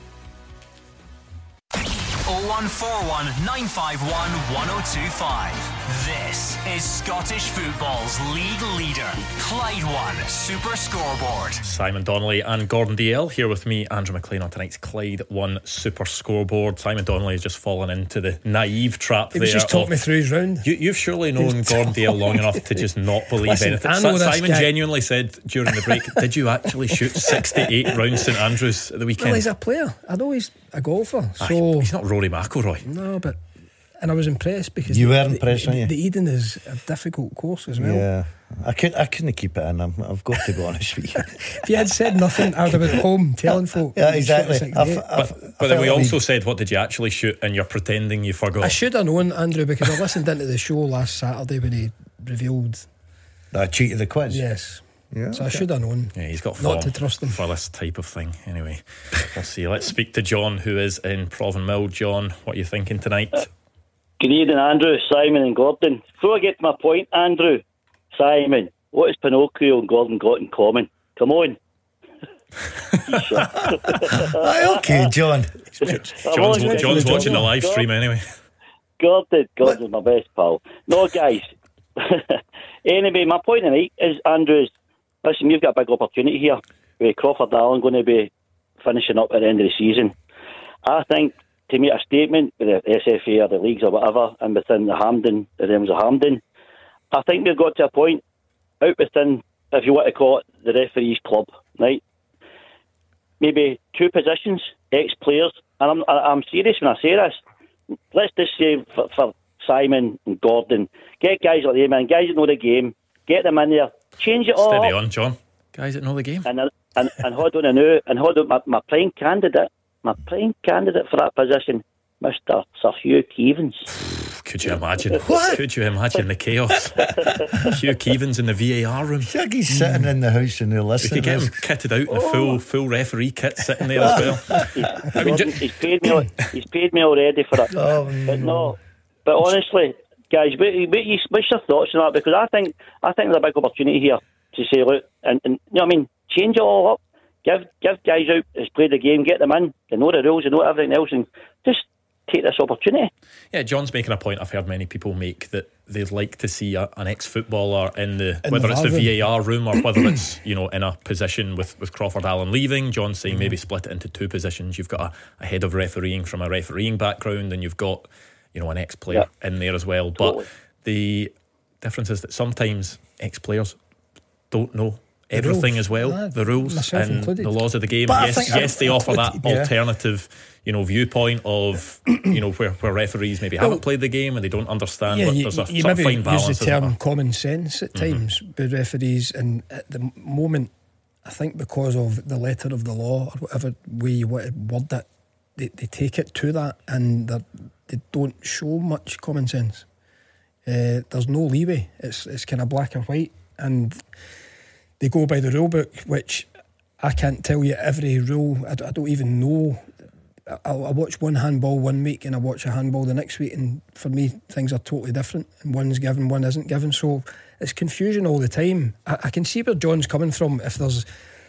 oh one four one, nine five one, one oh two five. This is Scottish football's league leader, Clyde One Super Scoreboard. Simon Donnelly and Gordon D L here with me, Andrew McLean, on tonight's Clyde One Super Scoreboard. Simon Donnelly has just fallen into the naive trap He there. was just talking of- me through his round. You, you've surely known Gordon D L long enough to just not believe Listen, anything. I know Si- this Simon guy. genuinely said during the break, did you actually shoot sixty-eight rounds St Andrews at the weekend? Well, he's a player. I know he's a golfer, Aye, so he's not Rory McIlroy. no, but and I was impressed because You the, were impressed, the, weren't you? the Eden is a difficult course as well. Yeah, I couldn't. I couldn't keep it in. I'm, I've got to be honest with you. If you had said nothing, I'd have been home telling folk. Yeah, you shot a exactly. I've, sixty-eight. I've, But, but then we also said, what did you actually shoot? And you're pretending you forgot. I should have known, Andrew, because I listened into the show last Saturday when he revealed. I cheated the quiz. Yes. Yeah, So I okay. should have known. Yeah, he's got not form to trust him. for this type of thing. Anyway, we'll see. Let's speak to John, who is in Provan Mill. John, what are you thinking tonight? Good evening, Andrew, Simon and Gordon. Before I get to my point, Andrew, Simon, what has Pinocchio and Gordon got in common? Come on. Aye, okay, John. John's, always John's ready. watching the live stream anyway. Gordon, Gordon's my best pal. No, guys. Anyway, my point tonight is, Andrew, is, listen, you've got a big opportunity here with Crawford Allen going to be finishing up at the end of the season. I think to make a statement with the S F A or the leagues or whatever, and within the Hampden, the realms of Hampden, I think we've got to a point out within, if you want to call it, the referees club, right? Maybe two positions, ex-players, and I'm I'm serious when I say this. Let's just say for, for Simon and Gordon, get guys like them in, guys that know the game, get them in there, change it all Steady up, on, John. Guys that know the game. and and and hold on a new and hold on my, my prime candidate, my prime candidate for that position, Mister Sir Hugh Keevins. Could you imagine? Could you imagine the chaos? Hugh Keevins in the V A R room. Shaggy's sitting in the house and they're We listening. could get him kitted out in a full full referee kit sitting there as well. I mean, Gordon, ju- he's paid me. al- He's paid me already for it. Oh, But no, but honestly, guys, what, what, you- what's your thoughts on that? Because I think I think there's a big opportunity here to say, look, and, and you know what I mean, change it all up. Give give guys out who's played the game, get them in, they know the rules, they know everything else, and just take this opportunity. yeah, John's making a point I've heard many people make, that they'd like to see a, an ex-footballer in the In whether the it's the room. V A R room or whether it's, you know, in a position with, with Crawford Allen leaving. John's saying maybe split it into two positions. You've got a, a head of refereeing from a refereeing background, and you've got, you know, an ex-player in there as well. Totally. But the difference is that sometimes ex-players don't know everything rules. as well, Aye, the rules myself and included. the laws of the game. But I Yes, think yes, I- they offer that yeah. alternative, you know, viewpoint of, you know, where, where referees maybe haven't Well, played the game and they don't understand. Yeah, but you, there's a you sort of maybe fine balance. use the isn't term there? common sense at times with referees, and at the moment, I think because of the letter of the law or whatever way you want to word it, they, they take it to that, and they're- they don't show much common sense. Uh, there's no leeway. It's it's kind of black and white, and they go by the rule book, which I can't tell you every rule. I, d- I don't even know. I, I watch one handball one week and I watch a handball the next week, and for me things are totally different, and one's given, one isn't given, so it's confusion all the time. I, I can see where John's coming from. If there's,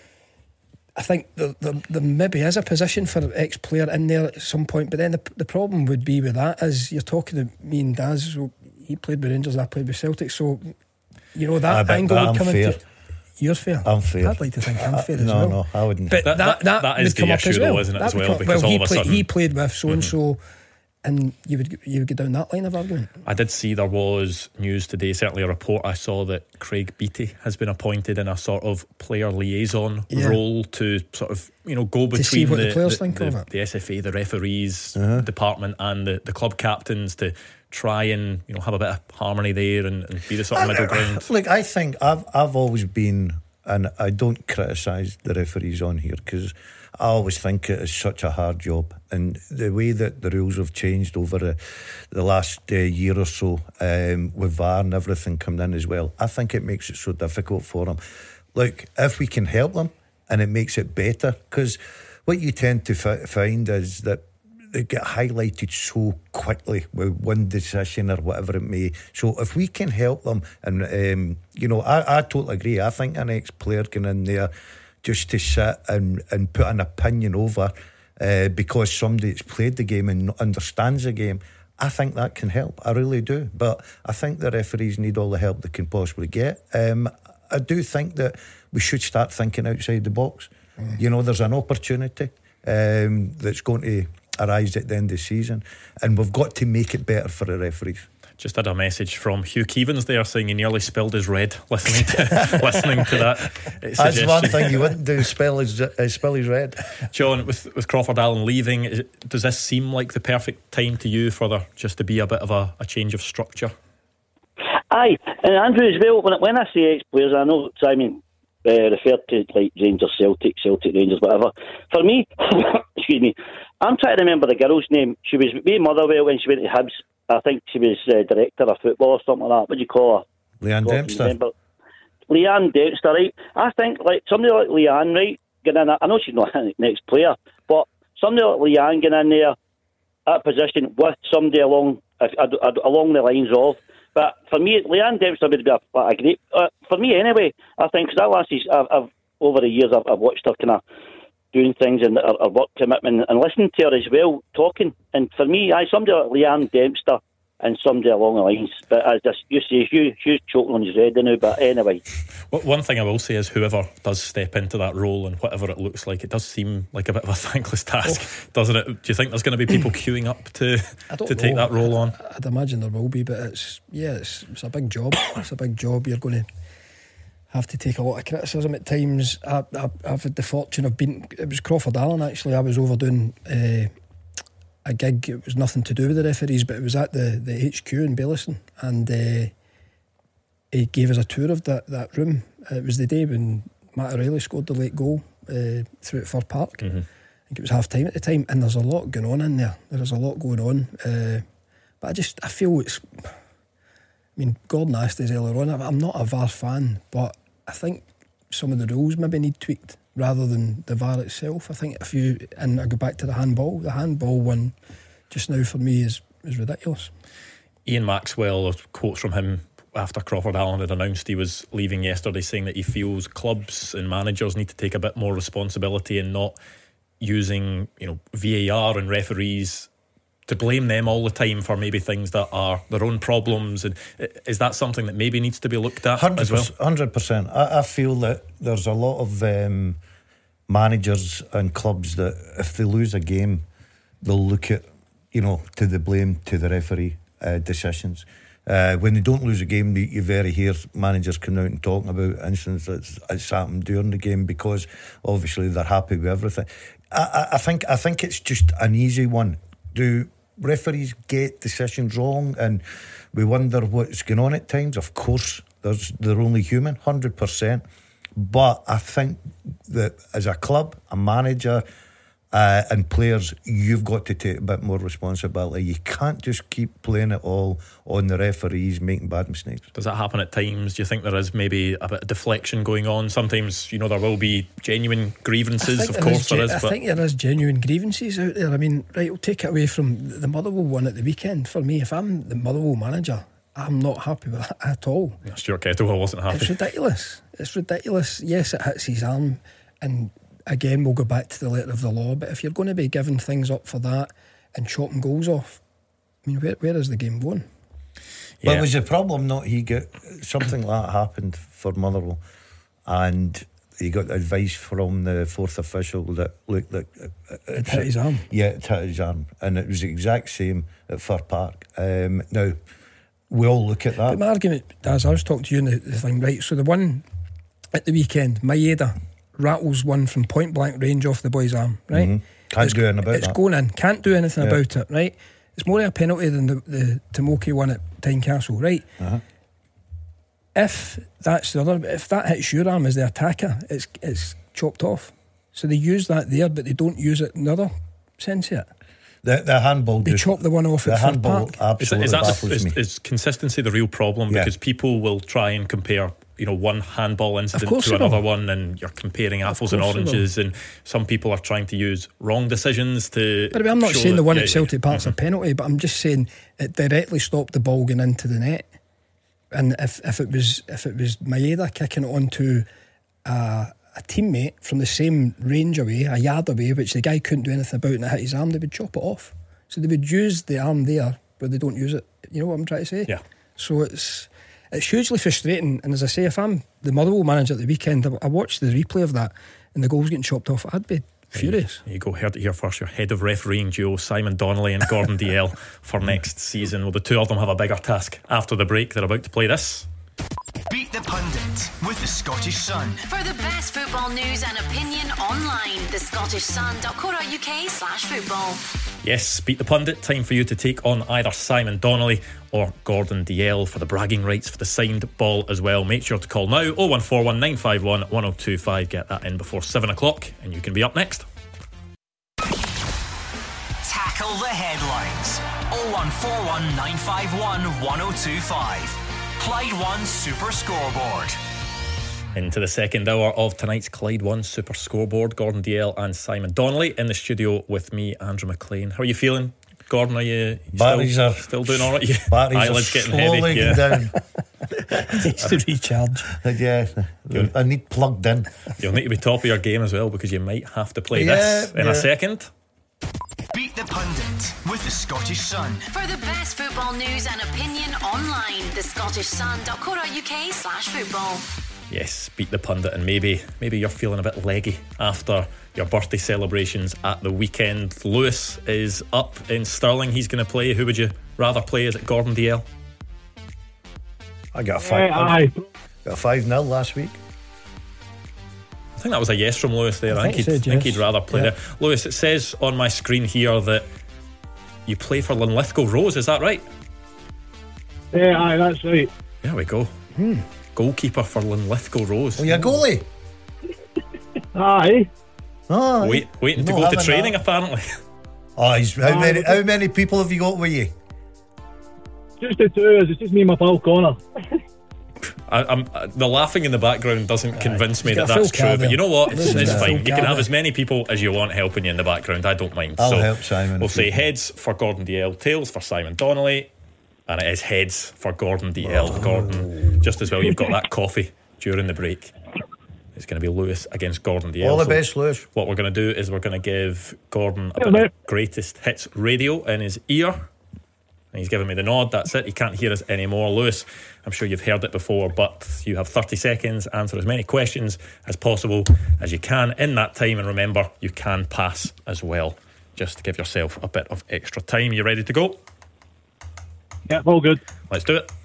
I think there, there, there maybe is a position for an ex-player in there at some point, but then the, the problem would be with that is you're talking to me and Daz, so he played with Rangers, I played with Celtic, so you know that Aye, but- angle but would I'm come fair. into. You're fair. I'm fair. I'd like to think I'm fair Uh, as no, well. no, I wouldn't. But That- that, that- that, that is would come the up as issue though, well. isn't it, That as would well, come- because well, all he of a played, sudden- he played with so and so. And you would you would go down that line of argument. I did see there was news today, certainly a report I saw, that Craig Beattie has been appointed in a sort of player liaison yeah. role to sort of, you know, go between to see what the, the players the, think the, of it. the S F A, the referees uh-huh. department, and the, the club captains to try and, you know, have a bit of harmony there and, and be the sort of middle ground. Look, I think I've I've always been, and I don't criticise the referees on here because I always think it is such a hard job, and the way that the rules have changed over the, the last uh, year or so, um, with V A R and everything coming in as well, I think it makes it so difficult for them. Look, if we can help them and it makes it better, because what you tend to fi- find is that they get highlighted so quickly with one decision or whatever it may. So if we can help them, and um, you know, I, I totally agree. I think an ex-player going in there just to sit and, and put an opinion over uh, because somebody that's played the game and understands the game, I think that can help. I really do. But I think the referees need all the help they can possibly get. Um, I do think that we should start thinking outside the box. Mm. You know, there's an opportunity um, that's going to arise at the end of the season, and we've got to make it better for the referees. Just had a message from Hugh Keevans there saying he nearly spilled his red listening to listening to that. Uh, That's one thing you wouldn't do, spill his, uh, spill his red. John, with, with Crawford Allen leaving, is it, does this seem like the perfect time to you for there just to be a bit of a, a change of structure? Aye, and Andrew as well, when, when I say ex-players, I know Simon uh, referred to like Rangers, Celtic, Celtic, Rangers, whatever. For me, excuse me, I'm trying to remember the girl's name. She was with Motherwell when she went to Hibs. I think she was uh, director of football or something like that. What do you call her? Leanne God, Dempster. Remember. Leanne Dempster, right? I think like somebody like Leanne, right? Get in. I know she's not the next player, but somebody like Leanne get in there at position with somebody along uh, uh, along the lines of. But for me, Leanne Dempster would be a, a great. Uh, for me, anyway, I think because that last season, I've, I've over the years, I've, I've watched her kind of doing things and her, her work commitment and listening to her as well, talking. And for me, I somebody like Leanne Dempster and somebody along the lines. But as this, you say, Hugh, Hugh's choking on his head now. But anyway, well, one thing I will say is whoever does step into that role and whatever it looks like, it does seem like a bit of a thankless task, oh. doesn't it? Do you think there's going to be people queuing up to to take that role on? I'd imagine there will be, but it's yeah, it's, it's a big job. It's a big job. You're going to have to take a lot of criticism at times. I, I, I've had the fortune of being. It was Crawford Allen actually. I was over doing uh, a gig. It was nothing to do with the referees, but it was at the, the H Q in Baillieston, and uh, he gave us a tour of that, that room. Uh, it was the day when Matt O'Reilly scored the late goal uh, through at Fir Park. Mm-hmm. I think it was half time at the time, and there's a lot going on in there. There is a lot going on, uh, but I just I feel it's. I mean, Gordon asked us earlier on, I'm not a V A R fan, but I think some of the rules maybe need tweaked rather than the V A R itself. I think if you, and I go back to the handball, the handball one just now for me is, is ridiculous. Ian Maxwell, quotes from him after Crawford Allen had announced he was leaving yesterday, saying that he feels clubs and managers need to take a bit more responsibility and not using, you know, V A R and referees to blame them all the time for maybe things that are their own problems. And is that something that maybe needs to be looked at as well? one hundred percent. I, I feel that there's a lot of um, managers and clubs that if they lose a game, they'll look at, you know, to the blame to the referee uh, decisions. Uh, when they don't lose a game, you, you very hear managers coming out and talking about instances that's happened during the game because obviously they're happy with everything. I, I, I think I think it's just an easy one. Do referees get decisions wrong and we wonder what's going on at times? Of course, there's, they're only human, one hundred percent. But I think that as a club, a manager uh, and players, you've got to take a bit more responsibility. You can't just keep playing it all on the referees making bad mistakes. Does that happen at times? Do you think there is maybe a bit of deflection going on? Sometimes, you know, there will be genuine grievances, of course there is. I but think there is genuine grievances out there. I mean, right, we'll take it away from the Motherwell one at the weekend. For me, if I'm the Motherwell manager, I'm not happy with that at all. Stuart Kettlewell wasn't happy. It's ridiculous. It's ridiculous. Yes, it hits his arm, and again, we'll go back to the letter of the law, but if you're going to be giving things up for that and chopping goals off, I mean, where, where is the game going? Yeah. Well, was the problem not he get something like that happened for Motherwell and he got advice from the fourth official that look that uh, it hit his arm. Yeah, it hit his arm, and it was the exact same at Fir Park. Um, now we all look at that. But my argument, as I was talking to you in the, the thing, right? So the one at the weekend, Maeda rattles one from point blank range off the boy's arm, right? Mm-hmm. Can't it's, do anything about it's that. It's going in. Can't do anything yeah. about it, right? It's more a penalty than the, the Tomoki one at Tynecastle, right? Uh-huh. If that's the other, if that hits your arm as the attacker, it's it's chopped off. So they use that there, but they don't use it in the other sense yet. The, the handball. They just, chop the one off the at Fir handball Park. absolutely is, that, baffles is, me. is consistency the real problem? Yeah. Because people will try and compare, you know, one handball incident to they another will. one, and you're comparing apples and course they oranges, and some people are trying to use wrong decisions to. But I mean, I'm not show saying the that- one yeah, at Celtic Park's yeah. a penalty, but I'm just saying it directly stopped the ball going into the net. And if, if it was if it was Maeda kicking it onto a, a teammate from the same range away, a yard away, which the guy couldn't do anything about, and it hit his arm, they would chop it off. So they would use the arm there, but they don't use it. You know what I'm trying to say? Yeah. So it's it's hugely frustrating. And as I say, if I'm the Motherwell manager at the weekend, I, I watched the replay of that, and the goals getting chopped off, I'd be furious. There you go, heard it here first. Your head of refereeing duo, Simon Donnelly and Gordon Dalziel for next season. Will the two of them have a bigger task after the break? They're about to play this. Beat the Pundit with the Scottish Sun. For the best football news and opinion online, the Scottish Sun dot co dot uk slash football. Yes, Beat the Pundit. Time for you to take on either Simon Donnelly or Gordon Dalziel for the bragging rights for the signed ball as well. Make sure to call now oh one four one nine five one one oh two five. Get that in before seven o'clock and you can be up next. Tackle the headlines. oh one four one nine five one one oh two five. Clyde One Super Scoreboard. Into the second hour of tonight's Clyde One Super Scoreboard. Gordon Dalziel and Simon Donnelly in the studio with me, Andrew McLean. How are you feeling, Gordon? Are you, you Batteries still, are still doing all right? Yeah. Batteries Eyelids are getting slowly heavy. Yeah. down. Needs to recharge. Yeah, I need plugged in. You'll need to be top of your game as well, because you might have to play Yeah, this in yeah. a second. Beat the Pundit with the Scottish Sun. For the best football news and opinion online, the Scottish Sun dot co dot uk slash football. Yes, Beat the Pundit, and maybe maybe you're feeling a bit leggy after your birthday celebrations at the weekend. Lewis is up in Stirling. He's going to play. Who would you rather play? Is it Gordon Dalziel? I got a five. Uh, aye. Got a five nil last week. I think that was a yes from Lewis there. I, I think, think he'd, he said think yes. he'd rather play Yeah. there. Lewis, it says on my screen here that you play for Linlithgow Rose. Is that right? Yeah, aye, that's right. There we go. Hmm. Goalkeeper for Linlithgow Rose. Oh, you're a goalie. Aye. Oh, Wait, waiting to not go to having training that. apparently. Oh, he's, how Oh, many? but- How many people have you got with you? Just the two of us. It's just me and my pal Connor. I, I'm, uh, the laughing in the background doesn't convince me he's that got a that's full true. car But there. you know what? It's, Listen, it's he's got a fine. full You can car have there. as many people as you want helping you in the background. I don't mind. I'll so help Simon We'll if say you- heads for Gordon Dalziel, tails for Simon Donnelly, and it is heads for Gordon Dalziel. Oh. Gordon, just as well you've got that coffee during the break. It's going to be Lewis against Gordon Dalziel. All the So best, Lewis. What we're going to do is we're going to give Gordon a Yeah, bit mate. of greatest hits radio in his ear. And he's giving me the nod. That's it. He can't hear us anymore. Lewis, I'm sure you've heard it before, but you have thirty seconds. Answer as many questions as possible as you can in that time. And remember, you can pass as well, just to give yourself a bit of extra time. You ready to go? Yeah, all good. Let's do it.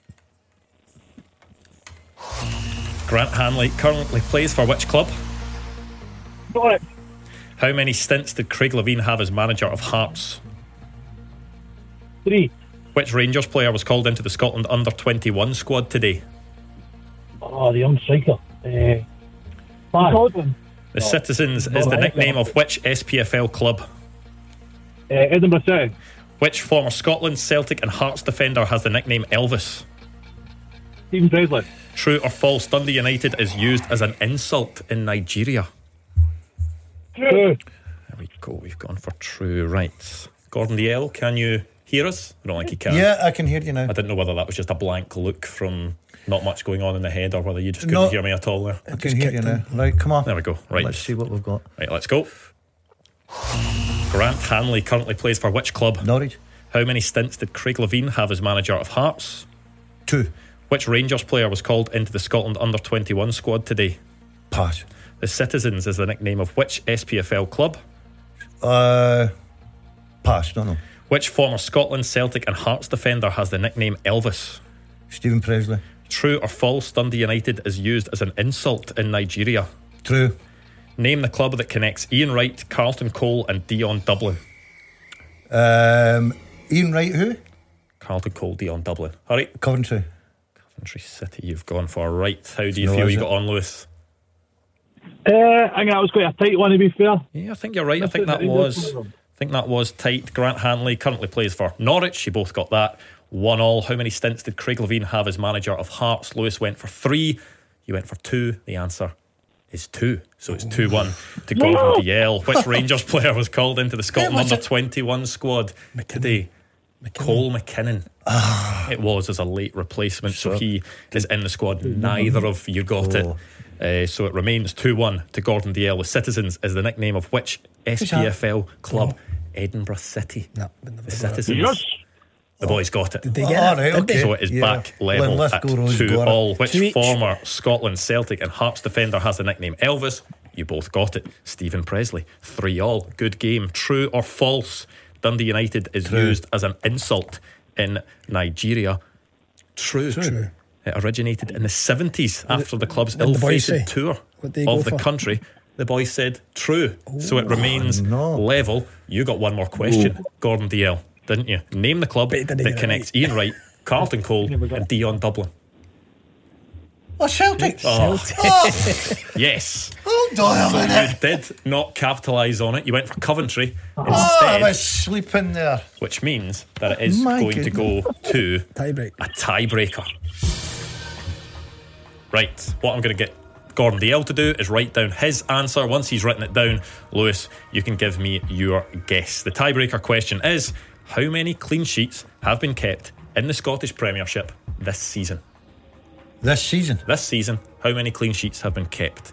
Grant Hanley currently plays for which club? Got it. How many stints did Craig Levein have as manager of Hearts? Three. Which Rangers player was called into the Scotland under twenty-one squad today? Oh, the young striker. Uh, five. The Citizens is the Alright. nickname of which S P F L club? Uh, Edinburgh City. Which former Scotland, Celtic and Hearts defender has the nickname Elvis? Stephen Presley. True or false, Dundee United is used as an insult in Nigeria? True. There we go, we've gone for true. Right. Gordon Dalziel, can you hear us? I don't think you can. Yeah, I can hear you now. I didn't know whether that was just a blank look from not much going on in the head or whether you just couldn't No. hear me at all there. I can hear you now. Right, come on. There we go. Right. Let's see what we've got. Right, let's go. Grant Hanley currently plays for which club? Norwich. How many stints did Craig Levein have as manager of Hearts? Two. Which Rangers player was called into the Scotland under twenty-one squad today? Pass. The Citizens is the nickname of which S P F L club? Uh, pass. No, no. Which former Scotland, Celtic and Hearts defender has the nickname Elvis? Stephen Presley. True or false, Dundee United is used as an insult in Nigeria? True. Name the club that connects Ian Wright, Carlton Cole and Dion Dublin. Um, Ian Wright, who? Carlton Cole, Dion Dublin. Hurry. Coventry. Coventry City you've gone for. Right, how do you No, feel is you it? got on, Lewis? Uh, I think that was quite a tight one, to be fair. Yeah, I think you're right. I think that was I think that was tight. Grant Hanley currently plays for Norwich. You both got that. One all. How many stints did Craig Levein have as manager of Hearts? Lewis went for three. You went for two. The answer is two. So it's two one to Gordon Dalziel. Which Rangers player was called into the Scotland was under it? twenty-one squad today? Cole McKinnon. It was as a late replacement, so he is in the squad. Neither of you got it. Uh, so it remains two one to Gordon Dalziel. The Citizens is the nickname of which S P F L club? Edinburgh City. No, The Citizens. Yes. The boys got it. Did they get Oh, it? right, Did they? okay. So it is Yeah. back level Linlithgow, at Rose two got it. all. Which Two each. former Scotland, Celtic and Hearts defender has the nickname Elvis? You both got it. Stephen Presley. Three all. Good game. True or false? Dundee United is True. used as an insult in Nigeria. True. True. It originated in the seventies after the club's What'd the boys ill-fated say? tour What'd they go of the for? country. The boys said true. So it remains no. level. You got one more question, Gordon Dalziel, didn't you? Name the club But he didn't that get it connects Ian Wright, Carlton Cole and Dion Dublin. Oh, Celtic. Oh, Oh, yes. hold on a So minute. you did not capitalise on it. You went for Coventry Oh, I instead, was sleeping there. which means that it is My going to go to Tiebreak. a tiebreaker. Right, what I'm going to get Gordon Dalziel to do is write down his answer. Once he's written it down, Lewis, you can give me your guess. The tiebreaker question is: how many clean sheets have been kept in the Scottish Premiership this season? This season. This season, how many clean sheets have been kept?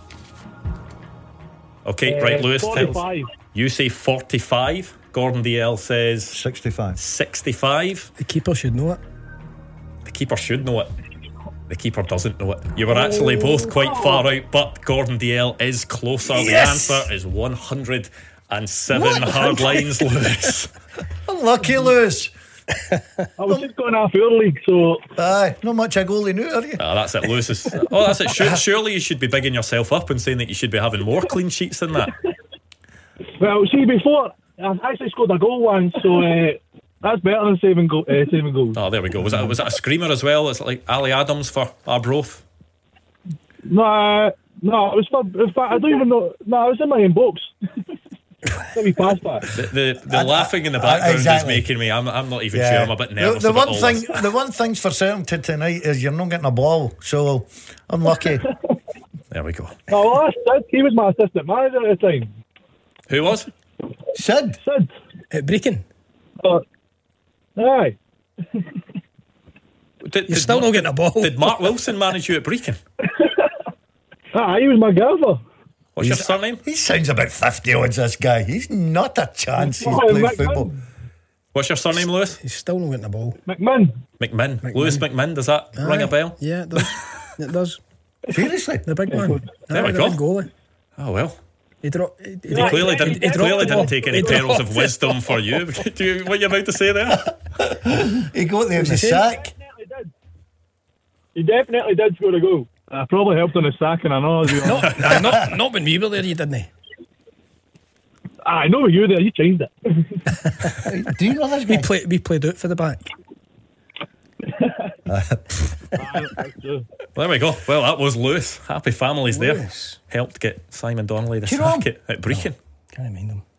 Okay, Uh, right, Lewis. tell us. forty-five. You say forty-five. Gordon Dalziel says sixty-five. sixty-five. The keeper should know it. The keeper should know it. The keeper doesn't know it. You were actually both quite far out, but Gordon Dalziel is closer. Yes! The answer is one hundred seven What? hard lines, Lewis. Unlucky, Lewis. I was just going half early, so Aye, not much a goalie knew, are you? Ah, that's it, Lewis. Is, oh, that's it. Sure, surely you should be bigging yourself up and saying that you should be having more clean sheets than that. well, see before I actually scored a goal once, so uh, that's better than saving go- uh, saving goals. Oh, there we go. Was that was that a screamer as well? It's like Ali Adams for Arbroath. No, uh, no, it was for. In fact, I don't even know. No, it was in my inbox. Let me pass back. The the, the I- laughing in the I- background exactly. is making me. I'm I'm not even sure. I'm a bit The, nervous. the about one all thing, this. the one thing's for certain to tonight is you're not getting a ball. So unlucky. There we go. No, well, that's Sid. He was my assistant manager at the time. Who was? Sid. Sid. At Brecon. Uh, aye. Did, You're still not getting a ball. Did Mark Wilson manage you at Brecon? Aye, he was my gaffer. What's your surname? He sounds about fifty odds, this guy. He's not a chance he's Oh, played McMahon. football. What's your surname, Lewis? He's still not getting a ball. McMahon. McMinn. Lewis McMinn. Does that ring a Aye. bell? Yeah, it does. It does. Seriously? The big man. There Aye, we the go. big goalie. Oh well. He, dro- he, he, He dro- clearly he- didn't. he He dropped clearly the ball. didn't take any He pearls dropped of it. wisdom for you. Do you. What are you about to say there? He got there in the he saying? sack. He definitely did score a goal. I probably helped on his sacking, I know. As No, well. aye, not, not when we were there, you didn't. I know you there. You changed it. Do you know this We, guy? play, we played out for the back. There we go. Well, that was Lewis. Happy families Lewis. there. Helped get Simon Donnelly the Do you know sack him? at, at Brecon. Can't mind him.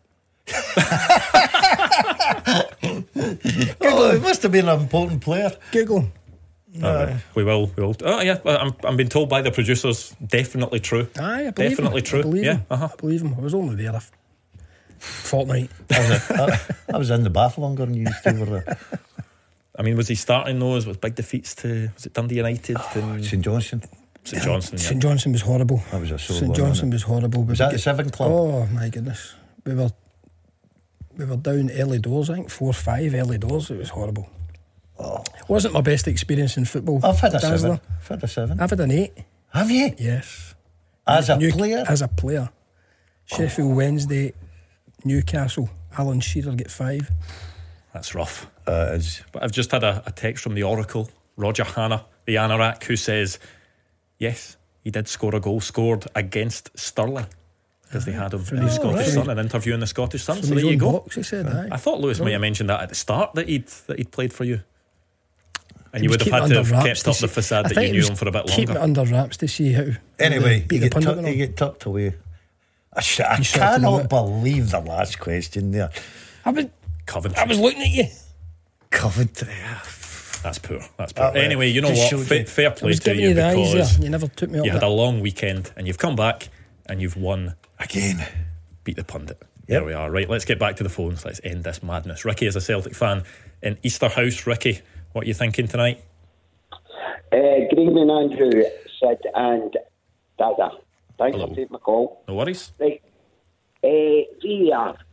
Oh, he must have been an important player. Google him. Uh, we will. We will. Oh yeah. well, I'm. I'm being told by the producers. Definitely true. Aye, I believe Definitely him. true. I believe Yeah. him. Uh-huh. I believe him. I was only there a f- fortnight. I was, I, I was in the bath longer than you two were there. I mean, was he starting those with big defeats to? Was it Dundee United and St Johnson. St Johnson? Yeah. St Johnson was horrible. That was a sore St one, Johnson wasn't was horrible. Was We that get- the Seven Club? Oh my goodness. We were we were down early doors, I think four five early doors. It was horrible. Oh. Wasn't my best experience in football. I've had a Dazzler. seven. I've had a seven. I've had an eight. Have you? Yes. As a New- player? As a player. Sheffield Wednesday, Newcastle, Alan Shearer get five. That's rough. Uh, it's, But I've just had a, a text from the Oracle, Roger Hanna, the Anorak, who says, yes, he did score a goal, scored against Stirling, because they had him in the his- Scottish right. Sun, an interview in the Scottish Sun. From So his there you own go. box, he said, aye. I thought Lewis No. might have mentioned that at the start, that he'd that he'd played for you. And He you was would have keeping had it to under have wraps kept to up the see- facade I that think you he knew was him for a bit keeping longer. it under wraps to see how. anyway, be you the get, pundit tuck, and all. you get tucked away. I, sh- I You sorted him cannot out. believe the last question there. I was, Coventry. I was looking at you. Coventry. That's poor. That's poor. That way. Anyway, you know Just what? showed Fa- you. fair I play was to giving you you the eyes because there. You never took me up you had that. a long weekend and you've come back and you've won. Again. Beat the pundit. Yep. There we are. Right, let's get back to the phones. Let's end this madness. Ricky is a Celtic fan in Easterhouse. Ricky, what are you thinking tonight? Uh, good evening, Andrew, Sid, and Dada. Thanks Hello. for taking my call. No worries. Right. Uh, V A R.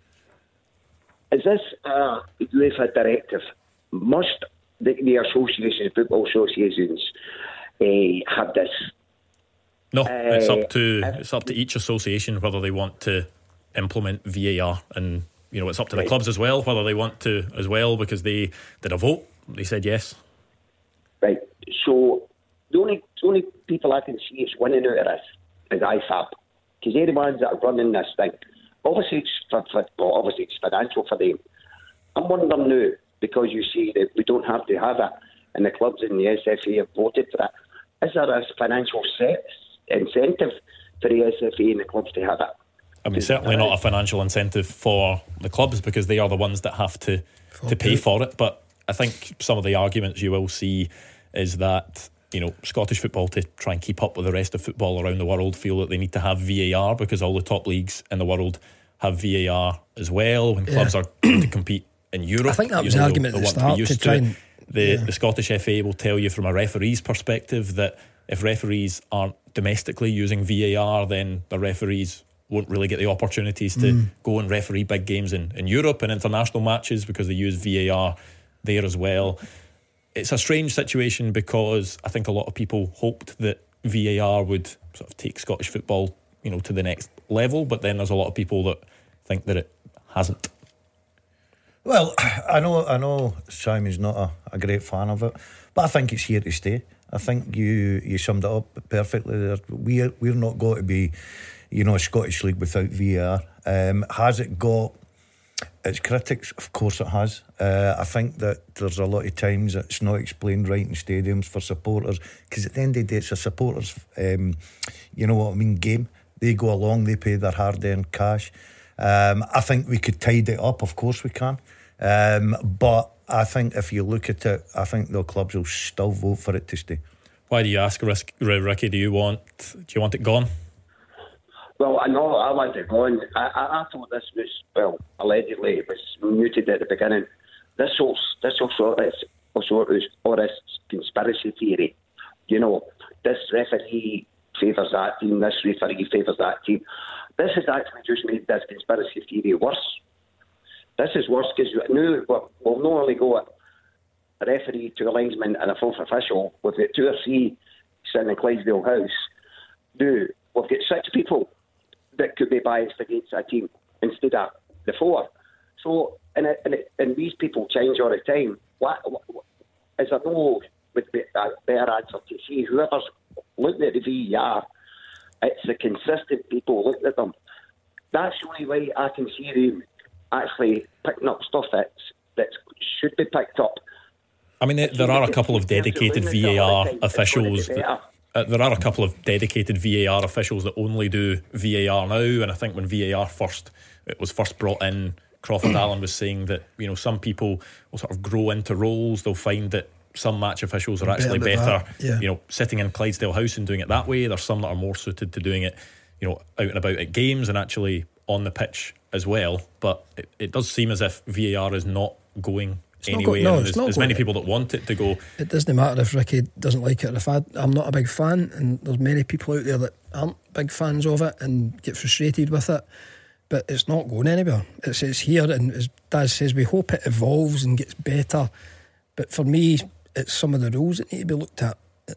Is this a UEFA directive? Must the, the associations, football associations, uh, have this? No, it's Uh, up to it's up to each association whether they want to implement V A R, and you know it's up to the Right. clubs as well whether they want to as well, because they did a vote. They said yes. Right. So the only the only people I can see is winning out of this is I F A B, because they're the ones that are running this thing. Obviously, it's for, for, well, obviously it's financial for them. I'm wondering now, because you see that we don't have to have it, and the clubs and the S F A have voted for it. Is there a financial set incentive for the S F A and the clubs to have it? I mean, certainly not a financial incentive for the clubs, because they are the ones that have to to pay for it. But I think some of the arguments you will see is that, you know, Scottish football, to try and keep up with the rest of football around the world, feel that they need to have V A R because all the top leagues in the world have V A R as well. When clubs Yeah. are going to compete in Europe, I think that you was know, the they'll- argument they'll at the want to be start used to try it. and- The, yeah. the Scottish F A will tell you from a referee's perspective that if referees aren't domestically using V A R, then the referees won't really get the opportunities to Mm. go and referee big games in, in Europe and international matches, because they use V A R there as well. It's a strange situation, because I think a lot of people hoped that V A R would sort of take Scottish football, you know, to the next level, but then there's a lot of people that think that it hasn't. Well, I know, I know Simon's not a, a great fan of it, but I think it's here to stay. I think you you summed it up perfectly there. We're, we're not going to be, you know, a Scottish league without V A R. Um, has it got its critics? Of course it has. Uh, I think that there's a lot of times it's not explained right in stadiums for supporters, because at the end of the day it's a supporters, um, you know what I mean, game. They go along, they pay their hard-earned cash. Um, I think we could tidy it up, of course we can. Um, but I think if you look at it, I think the clubs will still vote for it to stay. Why do you ask, Ricky? Do you want do you want it gone? Well, I know I want it going. I, I, I thought this was, well, allegedly it was muted at the beginning. This whole, this whole sort of, sort of, or this conspiracy theory, you know, this referee favours that team, this referee favours that team. This has actually just made this conspiracy theory worse. This is worse because now we'll, we'll not only go a referee, two linesmen and a fourth official. We've got two or three sitting in Clydesdale House. Now we've got six people that could be biased against a team instead of the four. So, and, it, and, it, and these people change all the time. What, what, is there no would be a better answer to see whoever's looking at the V A R, it's the consistent people looking at them. That's the only way I can see them actually picking up stuff that's, that should be picked up. I mean, there, there are a couple of dedicated V A R officials. That, uh, there are a couple of dedicated V A R officials that only do V A R now. And I think when V A R first it was first brought in, Crawford Allen was saying that, you know, some people will sort of grow into roles. They'll find that some match officials are actually Better better, than that, yeah. you know, sitting in Clydesdale House and doing it that way. There's some that are more suited to doing it, you know, out and about at games and actually on the pitch as well. But it, it does seem as if V A R is not going It's not anyway. go- no, and it's there's, not there's going- many people that want it to go. It doesn't matter if Ricky doesn't like it or if I, I'm not a big fan, and there's many people out there that aren't big fans of it and get frustrated with it, but it's not going anywhere. It's, it's here, and as Daz says, we hope it evolves and gets better, but for me it's some of the rules that need to be looked at. You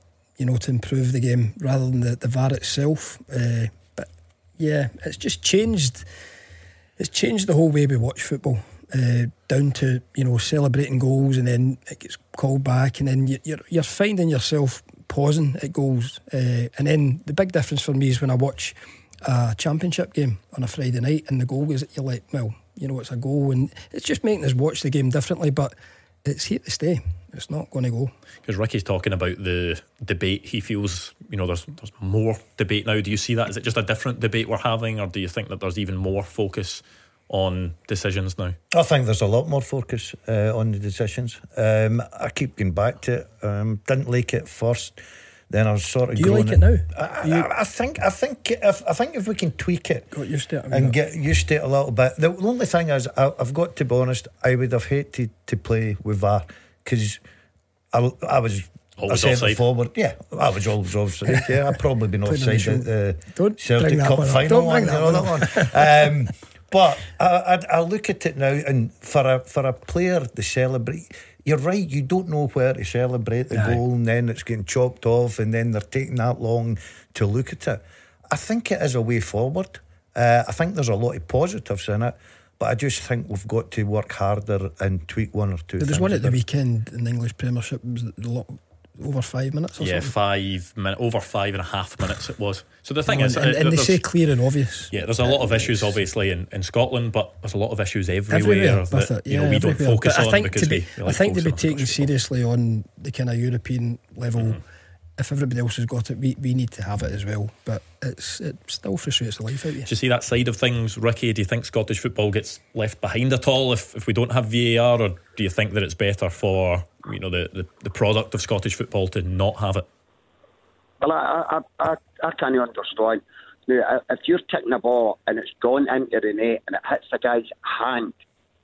you know, to improve the game rather than the, the V A R itself. Uh, but yeah, it's just changed. It's changed the whole way we watch football. Uh, down to, you know, celebrating goals and then it gets called back, and then you're you're finding yourself pausing at goals. Uh, and then the big difference for me is when I watch a championship game on a Friday night and the goal goes, you're like, well, you know, it's a goal, and it's just making us watch the game differently. But it's here to stay. It's not going to go. Because Ricky's talking about the debate. He feels, you know, there's there's more debate now. Do you see that? Is it just a different debate we're having, or do you think that there's even more focus on decisions now? I think there's a lot more focus uh, on the decisions. Um, I keep going back to it. Um, didn't like it first. Then I was sort of. Do you like it, it now? I, I, I think. I think. If I think if we can tweak it, got used to it, and get used to it a little bit. The only thing is, I, I've got to be honest. I would have hated to play with V A R because I, I was. Always I said offside. Forward, yeah, I was always offside. Yeah, I've probably been offside at the Don't Celtic bring that Cup one up. final. Don't One, bring you know that that one. um, but I, I, I look at it now, and for a for a player to celebrate, you're right. You don't know where to celebrate the Aye. goal, and then it's getting chopped off, and then they're taking that long to look at it. I think it is a way forward. Uh, I think there's a lot of positives in it. But I just think we've got to work harder and tweak one or two. There was things one at the a bit. weekend in the English Premiership. Was it a lot, over five minutes or Yeah, something? five minutes, over five and a half minutes it was. So the thing Oh, is, and, uh, and they there's- say clear and obvious. yeah, there's a lot of issues obviously in, in Scotland, but there's a lot of issues everywhere, Everywhere, that with it, you know yeah, we don't everywhere. focus But I on think because to be, we, we I like think to be focusing on taken seriously on the kind of European level. Mm-hmm. If everybody else has got it, we, we need to have it as well. But it's it still frustrates the life out of you. Do you see that side of things, Ricky? Do you think Scottish football gets left behind at all if, if we don't have V A R, or do you think that it's better for, you know, the, the, the product of Scottish football to not have it? Well, I, I, I, I can't understand. Now, if you're taking a ball and it's gone into the net and it hits the guy's hand,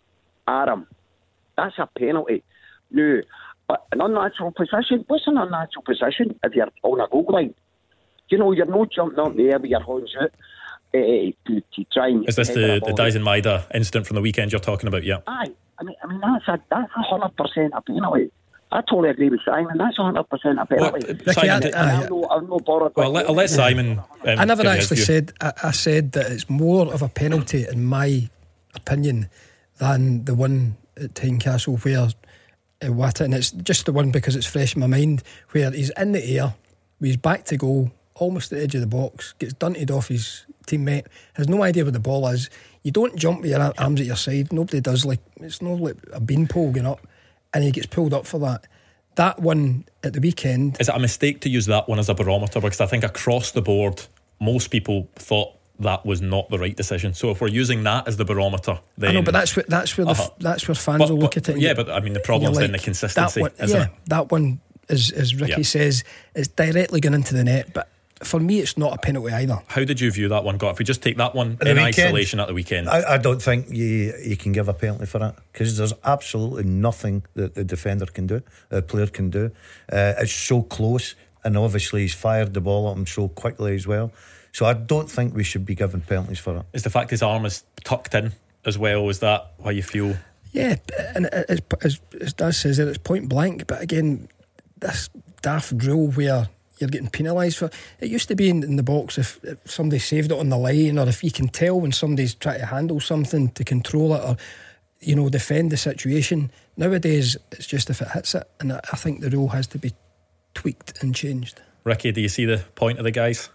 arm, that's a penalty. Now, but an unnatural position, what's an unnatural position if you're on a goal line? You know, you're not jumping up there with your hands out uh, to, to try and... Is this header the, a the ball. Dyson Maida incident from the weekend you're talking about? Yeah. Aye, I mean, I mean that's a that's a hundred percent a penalty. I totally agree with Simon. That's a hundred percent a penalty. Well, uh, Simon, And did- I'm no, I'm no bothered. Well, with let, I'll let Simon. Um, I never give his actually view. said. I, I said that it's more of a penalty, in my opinion, than the one at Tynecastle where uh, Wata, and it's just the one because it's fresh in my mind, where he's in the air, with his back to goal, almost at the edge of the box, gets dunted off his teammate, has no idea where the ball is. You don't jump with your ar- arms at your side. Nobody does. Like it's not like a beanpole going up, and he gets pulled up for that. That one at the weekend. Is it a mistake to use that one as a barometer? Because I think across the board, most people thought that was not the right decision. So if we're using that as the barometer, then I know, but that's where that's where the, Uh-huh. that's where fans But- will look but- at it. and yeah, you- but I mean the and problem's you're in the consistency, That one, isn't yeah, it? that one is, as Ricky Yeah. says, it's directly going into the net. But for me, it's not a penalty either. How did you view that one, Got? If we just take that one At the in weekend, isolation at the weekend, I, I don't think you you can give a penalty for that because there's absolutely nothing that the defender can do, the player can do. Uh, it's so close, and obviously he's fired the ball at him so quickly as well. So I don't think we should be giving penalties for it. is the fact his arm is tucked in as well? Is that why you feel? Yeah, and as, as, as Daz says there, it's point blank. But again, this daft rule where you're getting penalised for it used to be in, in the box if, if somebody saved it on the line, or if you can tell when somebody's trying to handle something to control it or, you know, defend the situation. Nowadays it's just if it hits it, and I, I think the rule has to be tweaked and changed. Ricky, do you see the point of the guys?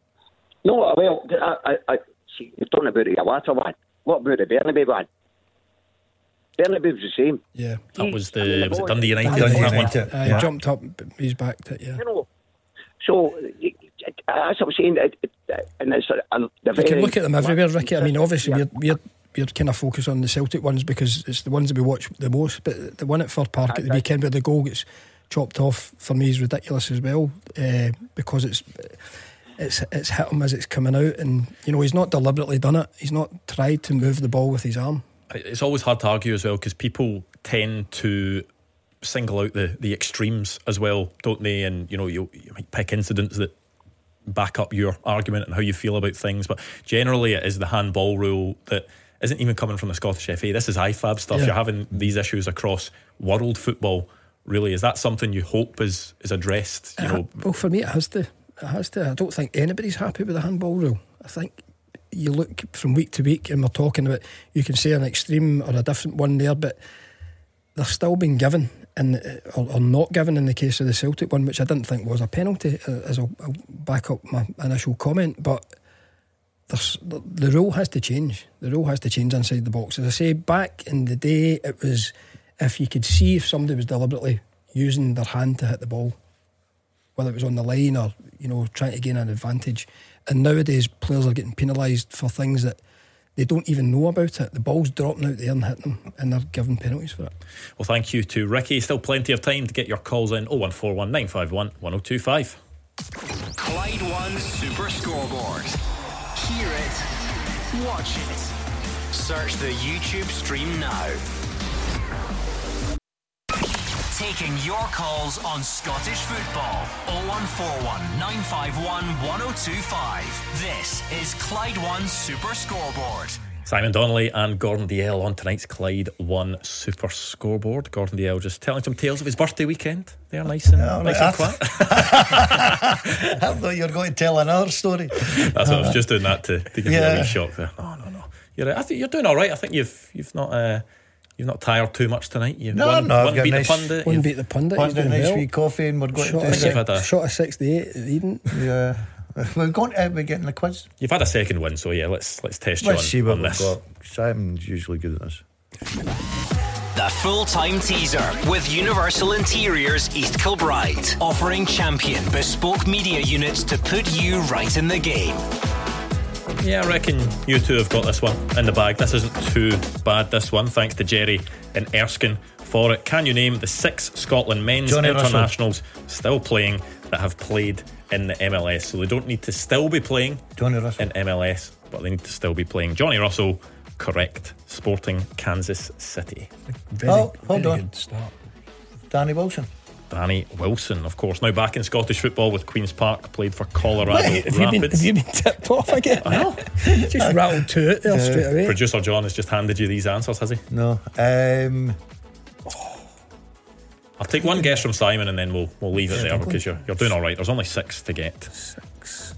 No, well, I, I, I see, you're talking about the Iwata one. What about the Bernabei one? Bernabei was the same. Yeah, that was the I mean, the was it boy- Dundee United? Dundee that one? United. Uh, Yeah. He jumped up, he's backed it. Yeah, You know, so it, it, as I was saying, it, it, and it's a, a, the you very can look at them everywhere, Ricky. I mean, obviously Yeah. we're we're we're kind of focused on the Celtic ones because it's the ones that we watch the most. But the one at Fir Park at the weekend where the goal gets chopped off for me is ridiculous as well, uh, because it's it's it's hit him as it's coming out, and you know he's not deliberately done it. He's not tried to move the ball with his arm. It's always hard to argue as well because people tend to single out the, the extremes as well, don't they? And you know, you, you might pick incidents that back up your argument and how you feel about things, but generally it is the handball rule that isn't even coming from the Scottish F A. This is I F A B stuff. Yeah. You're having these issues across world football really? Is that something you hope is, is addressed? You uh, know, well, for me, it has to. It has to. I don't think anybody's happy with the handball rule. I think you look from week to week, and we're talking about, you can say an extreme or a different one there, but they're still being given, and or, or not given in the case of the Celtic one, which I didn't think was a penalty, uh, as I'll, I'll back up my initial comment. But there's, the, the rule has to change. The rule has to change inside the box. As I say, back in the day, it was if you could see if somebody was deliberately using their hand to hit the ball, whether it was on the line or, you know, trying to gain an advantage. And nowadays players are getting penalised for things that they don't even know about it. The ball's dropping out there and hitting them, and they're given penalties for it. Well, thank you to Ricky. Still plenty of time to get your calls in. oh one four one nine five one one oh two five. Clyde One Super Scoreboard. Hear it, watch it. Search the YouTube stream now. Taking your calls on Scottish football. oh one four one nine five one one oh two five. This is Clyde One Super Scoreboard. Simon Donnelly and Gordon Dalziel on tonight's Clyde One Super Scoreboard. Gordon Dalziel just telling some tales of his birthday weekend. They're nice and, yeah, nice and quiet. I thought you were going to tell another story. That's what I was just doing that to, to give yeah. you a wee shock there. No, no, no. You're right. I think you're doing all right. I think you've you've not uh, you've not tired too much tonight. You've no, won, no, one I've beat nice, the pundit. One beat the pundit. One a nice well. wee coffee, and we're going shot to do do you've had a, shot of sixty-eight at Eden. Yeah. We're going to be getting the quiz. You've had a second win, so yeah, let's let's test you let's on, see what on we've this. got. Simon's usually good at this. The full-time teaser with Universal Interiors East Kilbride, offering champion bespoke media units to put you right in the game. Yeah, I reckon you two have got this one in the bag. This isn't too bad, this one, thanks to Jerry in Erskine for it. Can you name the six Scotland men's Johnny internationals Russell. Still playing that have played in the M L S? So they don't need to still be playing Johnny Russell in M L S, but they need to still be playing. Johnny Russell, correct. Sporting Kansas City. Very, oh, hold very on. Good start. Danny Wilson. Danny Wilson, of course, now back in Scottish football with Queen's Park, played for Colorado Wait, have, you been, Rapids. have you been tipped off again? I know. Just rattled to it there Uh, straight away. Producer John has just handed you these answers, has he? No. Um, I'll take one guess from Simon and then we'll we'll leave it Yeah, there double. because you're you're doing all right. There's only six to get. Six.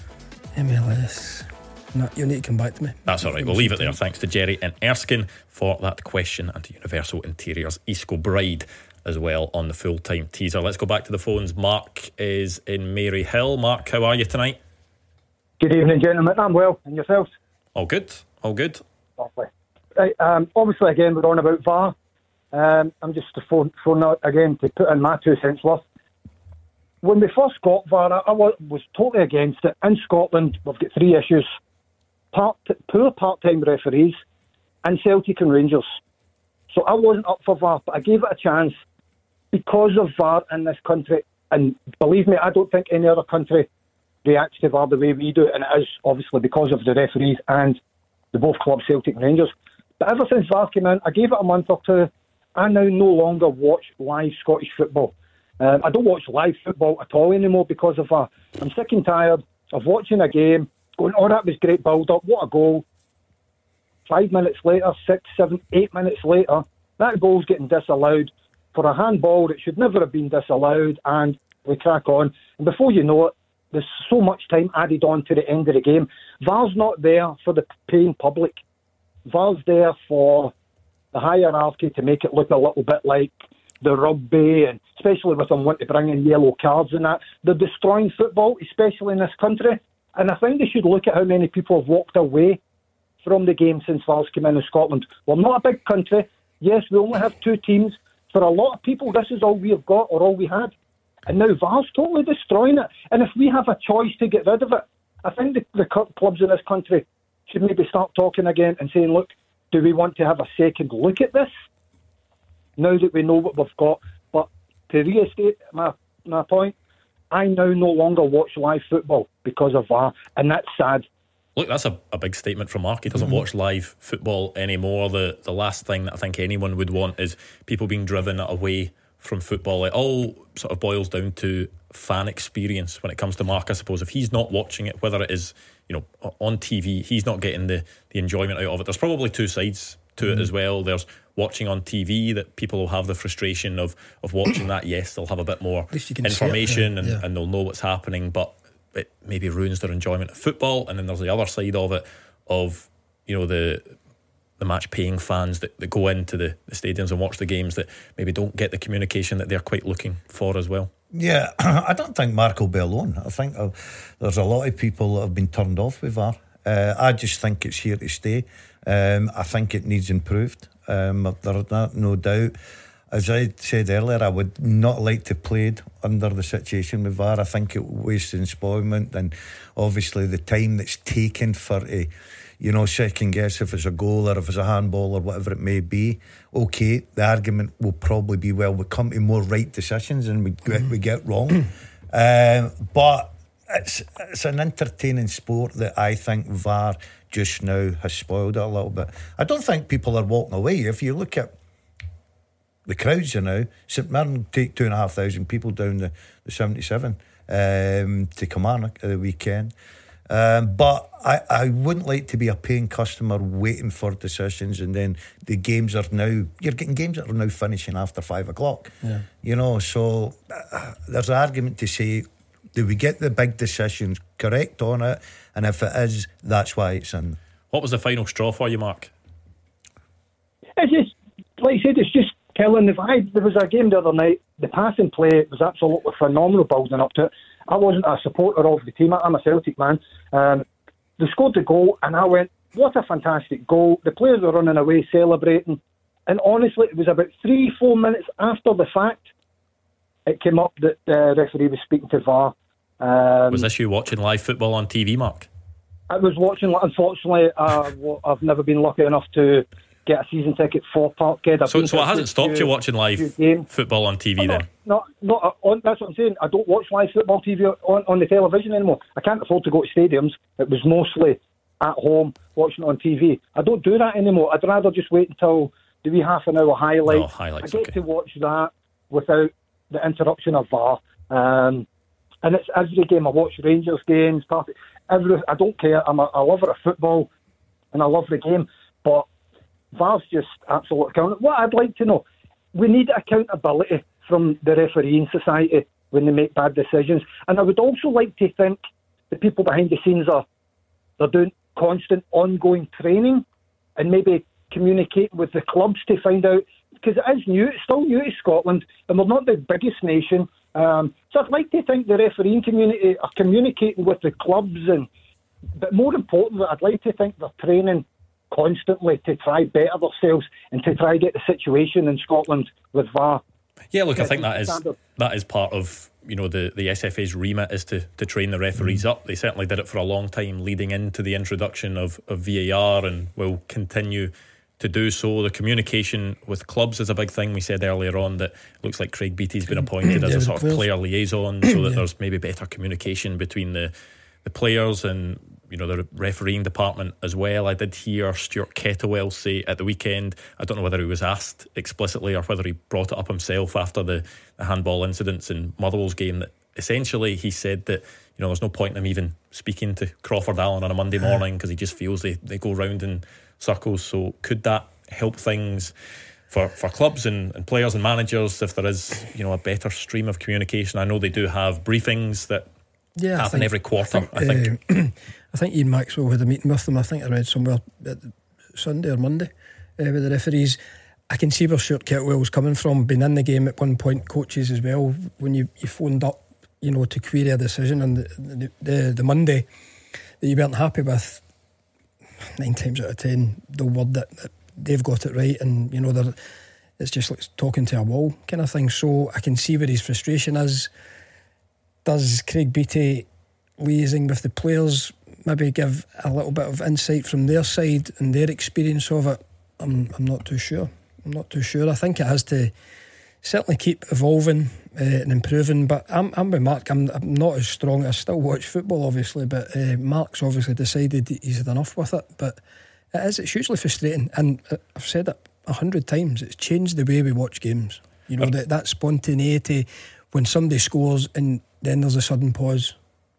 M L S. No, you'll need to come back to me. That's all right. We'll leave it there. Thanks to Jerry and Erskine for that question, and to Universal Interiors East Kilbride as well on the full-time teaser. Let's go back to the phones. Mark is in Maryhill. Mark, how are you tonight? Good evening, gentlemen. I'm well. And yourselves? All good. All good. Lovely. Right, um, obviously, again, we're on about V A R. Um, I'm just to phone, phone out again to put in my two cents worth. When we first got V A R, I was, was totally against it. In Scotland, we've got three issues. Part, poor part-time referees and Celtic and Rangers. So I wasn't up for V A R, but I gave it a chance because of V A R in this country. And believe me, I don't think any other country reacts to V A R the way we do, and it is obviously because of the referees and the both clubs, Celtic and Rangers. But ever since V A R came in, I gave it a month or two. I now no longer watch live Scottish football. Um, I don't watch live football at all anymore because of V A R. I'm sick and tired of watching a game, going, oh, that was great build-up, what a goal. Five minutes later, six, seven, eight minutes later, that goal's getting disallowed for a handball that should never have been disallowed, and we crack on. And before you know it, there's so much time added on to the end of the game. V A R's not there for the paying public. V A R's there for the hierarchy to make it look a little bit like the rugby, and especially with them wanting to bring in yellow cards and that. They're destroying football, especially in this country. And I think they should look at how many people have walked away from the game since V A R's come in in Scotland. We're not a big country. Yes, we only have two teams. For a lot of people, this is all we've got or all we had. And now V A R's totally destroying it. And if we have a choice to get rid of it, I think the, the clubs in this country should maybe start talking again and saying, look, do we want to have a second look at this now that we know what we've got? But to restate my, my point, I now no longer watch live football because of V A R, and that's sad. Look, that's a, a big statement from Mark. He doesn't Mm-hmm. watch live football anymore. The the last thing that I think anyone would want is people being driven away from football. It all sort of boils down to fan experience when it comes to Mark, I suppose. If he's not watching it, whether it is, you know, on T V, he's not getting the, the enjoyment out of it. There's probably two sides to Mm. it as well. There's watching on T V, that people will have the frustration of of watching that. Yes, they'll have a bit more least you can see it, information yeah. and, Yeah. and they'll know what's happening, but it maybe ruins their enjoyment of football. And then there's the other side of it, of, you know, the the match paying fans that, that go into the, the stadiums and watch the games, that maybe don't get the communication that they're quite looking for as well. Yeah, I don't think Mark will be alone. I think uh, there's a lot of people that have been turned off with V A R. Uh, I just think it's here to stay. Um, I think it needs improved. Um, there's not, no doubt. As I said earlier, I would not like to play it under the situation with V A R. I think it wastes employment, and obviously the time that's taken for a, you know, second guess if it's a goal or if it's a handball or whatever it may be. Okay, the argument will probably be, well, we come to more right decisions and we get, we get wrong. um, but it's it's an entertaining sport that I think V A R just now has spoiled it a little bit. I don't think people are walking away. If you look at the crowds are now, St Mirren take two and a half thousand people down the, the seventy-seven um, to Kilmarnock at the weekend. Um, but I, I wouldn't like to be a paying customer waiting for decisions, and then the games are now, you're getting games that are now finishing after five o'clock. Yeah. You know, so uh, there's an argument to say, do we get the big decisions correct on it? And if it is, that's why it's in. What was the final straw for you, Mark? It's just, like I said, it's just killing the vibe. There was a game the other night, the passing play was absolutely phenomenal building up to it. I wasn't a supporter of the team, I'm a Celtic man. Um, they scored the goal and I went, what a fantastic goal. The players were running away celebrating, and honestly it was about three, four minutes after the fact it came up that the referee was speaking to V A R. Um, Was this you watching live football on T V, Mark? I was watching, unfortunately, uh, I've never been lucky enough to get a season ticket for Parkhead. I've So, been so it to hasn't a stopped few- you watching live few games. football on T V No, then? Not, not on, that's what I'm saying. I don't watch live football T V on, on the television anymore. I can't afford to go to stadiums. It was mostly at home watching it on T V. I don't do that anymore. I'd rather just wait until the wee half an hour highlight. Oh, highlights, I get okay. to watch that without the interruption of V A R. Um, and it's every game. I watch Rangers games. Party, every, I don't care. I'm a, a lover of football and I love the game. But V A R's just absolute account. What I'd like to know, we need accountability from the refereeing society when they make bad decisions. And I would also like to think the people behind the scenes are they're doing constant ongoing training and maybe communicating with the clubs to find out, because it is new, it's still new to Scotland and we're not the biggest nation. Um, so I'd like to think the refereeing community are communicating with the clubs, and but more importantly, I'd like to think they're training constantly to try better themselves and to try get the situation in Scotland with V A R. Yeah, look, I think that is Standard. that is part of, you know, the, the S F A's remit is to, to train the referees up. They certainly did it for a long time leading into the introduction of, of V A R, and will continue to do so. The communication with clubs is a big thing. We said earlier on that it looks like Craig Beattie's been appointed as Yeah, a with sort the of players. player liaison, so that there's maybe better communication between the, the players and, you know, the refereeing department as well. I did hear Stuart Kettlewell say at the weekend, I don't know whether he was asked explicitly or whether he brought it up himself after the, the handball incidents in Motherwell's game, that essentially he said that, you know, there's no point in him even speaking to Crawford Allen on a Monday morning because he just feels they, they go round in circles. So could that help things for, for clubs and, and players and managers if there is, you know, a better stream of communication? I know they do have briefings that Yeah, I happen think- every quarter, I think. I think. Uh, I think Ian Maxwell had a meeting with them. I think I read somewhere at Sunday or Monday uh, with the referees. I can see where Stuart Kettlewell's coming from. Been in the game at one point, coaches as well. When you, you phoned up, you know, to query a decision on the the, the the Monday that you weren't happy with, nine times out of ten they'll word that, that they've got it right, and you know they're it's just like talking to a wall kind of thing. So I can see where his frustration is. Does Craig Beattie liaising with the players maybe give a little bit of insight from their side and their experience of it? I'm I'm not too sure. I'm not too sure. I think it has to certainly keep evolving uh, and improving. But I'm I'm with Mark. I'm, I'm not as strong. I still watch football, obviously, but uh, Mark's obviously decided he's had enough with it. But it is. It's hugely frustrating, and I've said it a hundred times. It's changed the way we watch games. You know, that that spontaneity when somebody scores and then there's a sudden pause.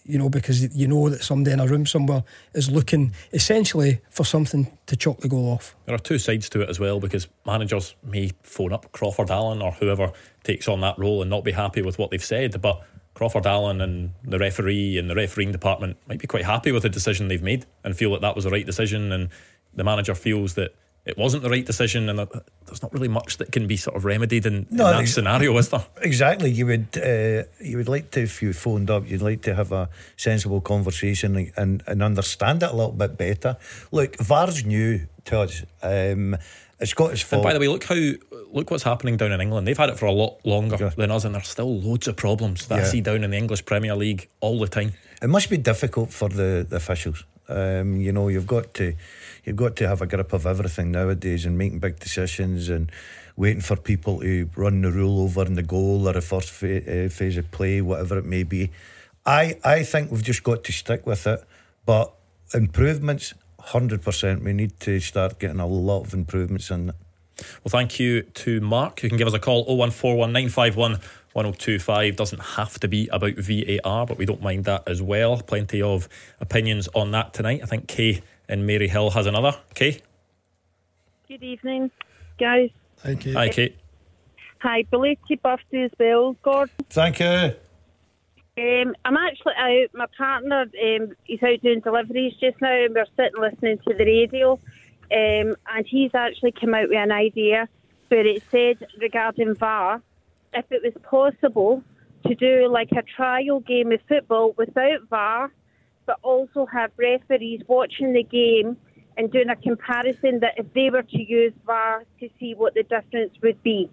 you know, because you know that somebody in a room somewhere is looking essentially for something to chalk the goal off. There are two sides to it as well, because managers may phone up Crawford Allen or whoever takes on that role and not be happy with what they've said, but Crawford Allen and the referee and the refereeing department might be quite happy with the decision they've made and feel that that was the right decision, and the manager feels that it wasn't the right decision, and there's not really much that can be sort of remedied in, no, in that ex- scenario, is there? Exactly. You would uh, you would like to, if you phoned up, you'd like to have a sensible conversation and, and understand it a little bit better. Look, V A R's new to us. Um, it's got its fault. And by the way, look how look what's happening down in England. They've had it for a lot longer yeah. than us, and there's still loads of problems that yeah. I see down in the English Premier League all the time. It must be difficult for the, the officials. Um, you know, you've got to you've got to have a grip of everything nowadays, and making big decisions and waiting for people to run the rule over in the goal or the first fa- uh, phase of play, whatever it may be. I I think we've just got to stick with it. But improvements, one hundred percent. We need to start getting a lot of improvements in it. Well, thank you to Mark. You can give us a call oh one four one nine five one one oh two five. Doesn't have to be about V A R, but we don't mind that as well. Plenty of opinions on that tonight. I think Kay in Maryhill has another. Kay? Good evening, guys. Hi, Kay. Hi, Kate. Hi, belated birthday as well, Gordon. Thank you. Um, I'm actually out. My partner, um, he's out doing deliveries just now, and we're sitting listening to the radio. Um, and he's actually come out with an idea where it said regarding V A R, if it was possible to do like a trial game of football without V A R, but also have referees watching the game and doing a comparison that if they were to use V A R to see what the difference would be.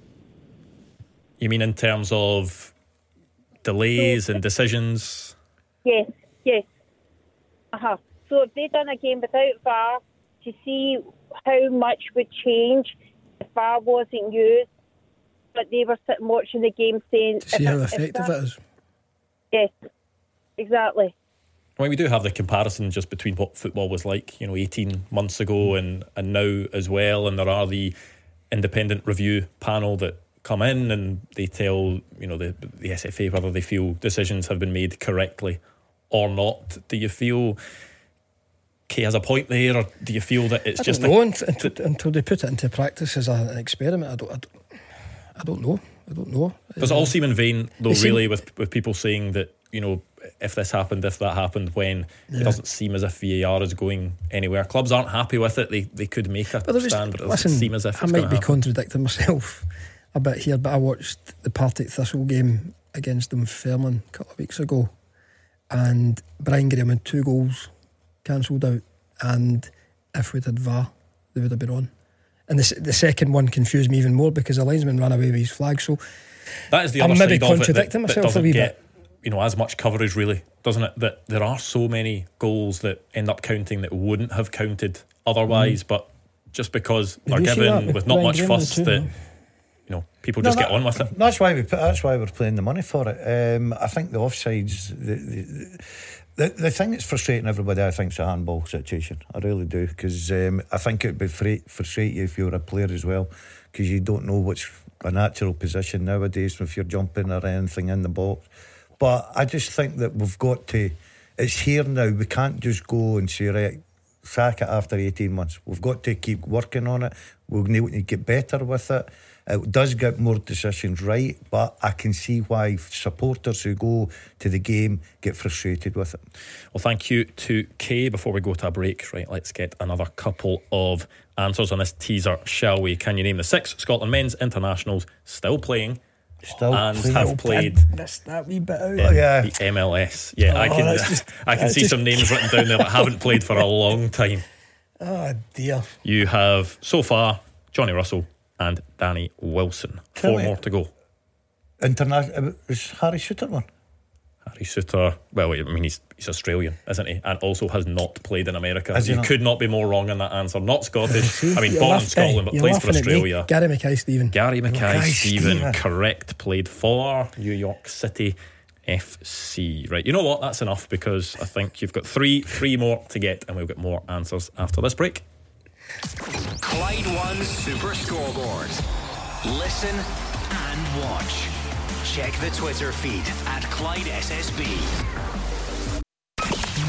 You mean in terms of delays and decisions? Yes, yes. Uh-huh. So if they done a game without V A R to see how much would change if V A R wasn't used, but they were sitting watching the game saying... To see how effective it is. Yes, exactly. I mean, we do have the comparison just between what football was like, you know, eighteen months ago and, and now as well. And there are the independent review panel that come in and they tell, you know, the, the S F A whether they feel decisions have been made correctly or not. Do you feel Kay has a point there, or do you feel that it's I just... don't know, until, until, until they put it into practice as a, an experiment. I don't, I don't I don't know. I don't know. Does it all seem in vain, though, seem, really, with, with people saying that, you know, if this happened, if that happened, when yeah. it doesn't seem as if V A R is going anywhere. Clubs aren't happy with it. They they could make a but was, stand, but it doesn't listen, seem as if I it's might be happen. contradicting myself a bit here, but I watched the Partick Thistle game against Dunfermline a couple of weeks ago, and Brian Graham had two goals cancelled out, and if we did V A R, they would have been on. And the, the second one confused me even more because the linesman ran away with his flag. So that is the I'm other maybe side of it contradicting that, myself that doesn't a wee get, bit. you know, as much coverage, really, doesn't it? That there are so many goals that end up counting that wouldn't have counted otherwise, mm. but just because Did they're given with, with not Ryan much Graham fuss too, that no? you know people No, just that, get on with it. That's why we put. That's why we're playing the money for it. Um, I think the offsides. The, the, the the thing that's frustrating everybody, I think, is a handball situation. I really do, because um, I think it'd be free, frustrate you if you were a player as well, because you don't know what's a natural position nowadays if you're jumping or anything in the box. But I just think that we've got to. It's here now. We can't just go and say, right, sack it after eighteen months. We've got to keep working on it. We'll need to get better with it. It does get more decisions right, but I can see why supporters who go to the game get frustrated with it. Well, thank you to Kay. Before we go to a break, right, let's get another couple of answers on this teaser, shall we? Can you name the six Scotland men's internationals still playing Still and playing. have played Missed that wee bit out. in Oh, yeah. the M L S? Yeah, Oh, I can that's just- I can that's see just- some names written down there that haven't played for a long time. Oh dear. You have so far Johnny Russell and Danny Wilson. Four Really? more to go. International is Harry Souttar one. Harry Souttar, well, I mean, he's he's Australian, isn't he? And also has not played in America. Has he You not? could not be more wrong in that answer. Not Scottish. I mean, You're born in laugh- Scotland, but you're plays for laughing at me. Australia. Gary Mackay Stephen. Gary Mackay Mackay-Steven. Stephen, correct. Played for New York City F C. Right, you know what? That's enough, because I think you've got three, three more to get, and we'll get more answers after this break. Clyde One Super Scoreboard. Listen and watch. Check the Twitter feed at Clyde S S B.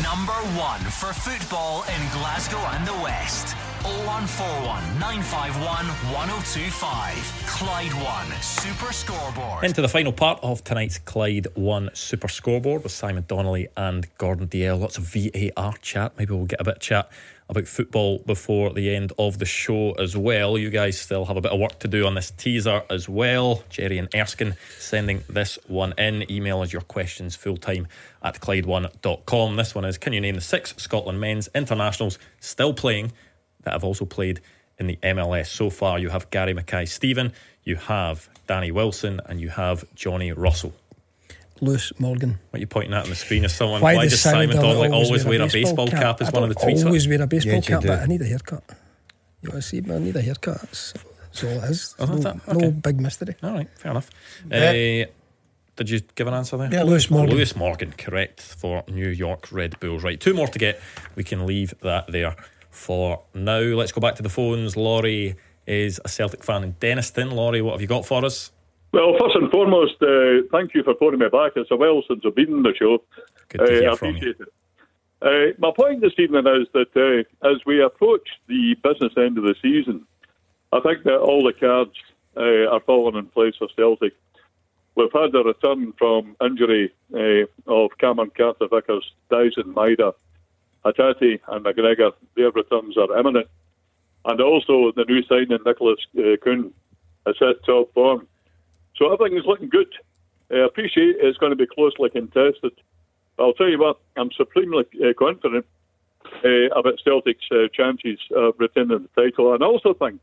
Number one for football in Glasgow and the West. oh one four one, nine five one, one oh two five. Clyde One Super Scoreboard. Into the final part of tonight's Clyde One Super Scoreboard with Simon Donnelly and Gordon Dalziel. Lots of V A R chat. Maybe we'll get a bit of chat about football before the end of the show as well. You guys still have a bit of work to do on this teaser as well. Jerry and Erskine sending this one in. Email us your questions full-time at Clyde one dot com. This one is, can you name the six Scotland men's internationals still playing that have also played in the M L S so far? You have Gary Mackay-Steven, you have Danny Wilson, and you have Johnny Russell. Lewis Morgan. What are you pointing at on the screen? Is someone, why, why does Simon Donnelly always, always wear a baseball, baseball cap? cap Is one of the tweets. I always wear a baseball yeah, cap, but I need a haircut. You want to see me? I need a haircut. That's, that's all it is. Oh, no, that, okay. no big mystery. All right, fair enough. Yeah. Uh, did you give an answer there? Yeah, Lewis Morgan. Lewis Morgan, correct, for New York Red Bulls. Right, two more to get. We can leave that there for now. Let's go back to the phones. Laurie is a Celtic fan in Denniston. Laurie, what have you got for us? Well, first and foremost, uh, thank you for phoning me back. It's a while since I've been on the show. Good to hear uh, I from appreciate you. it. Uh, my point this evening is that uh, as we approach the business end of the season, I think that all the cards uh, are falling in place for Celtic. We've had the return from injury uh, of Cameron Carter-Vickers, Dyson, Maida, Hatate and McGregor. Their returns are imminent. And also the new signing, Nicholas uh, Kuhn, has hit top form. So everything is looking good. I appreciate it's going to be closely contested. But I'll tell you what, I'm supremely uh, confident uh, about Celtic's uh, chances of retaining the title. And I also think,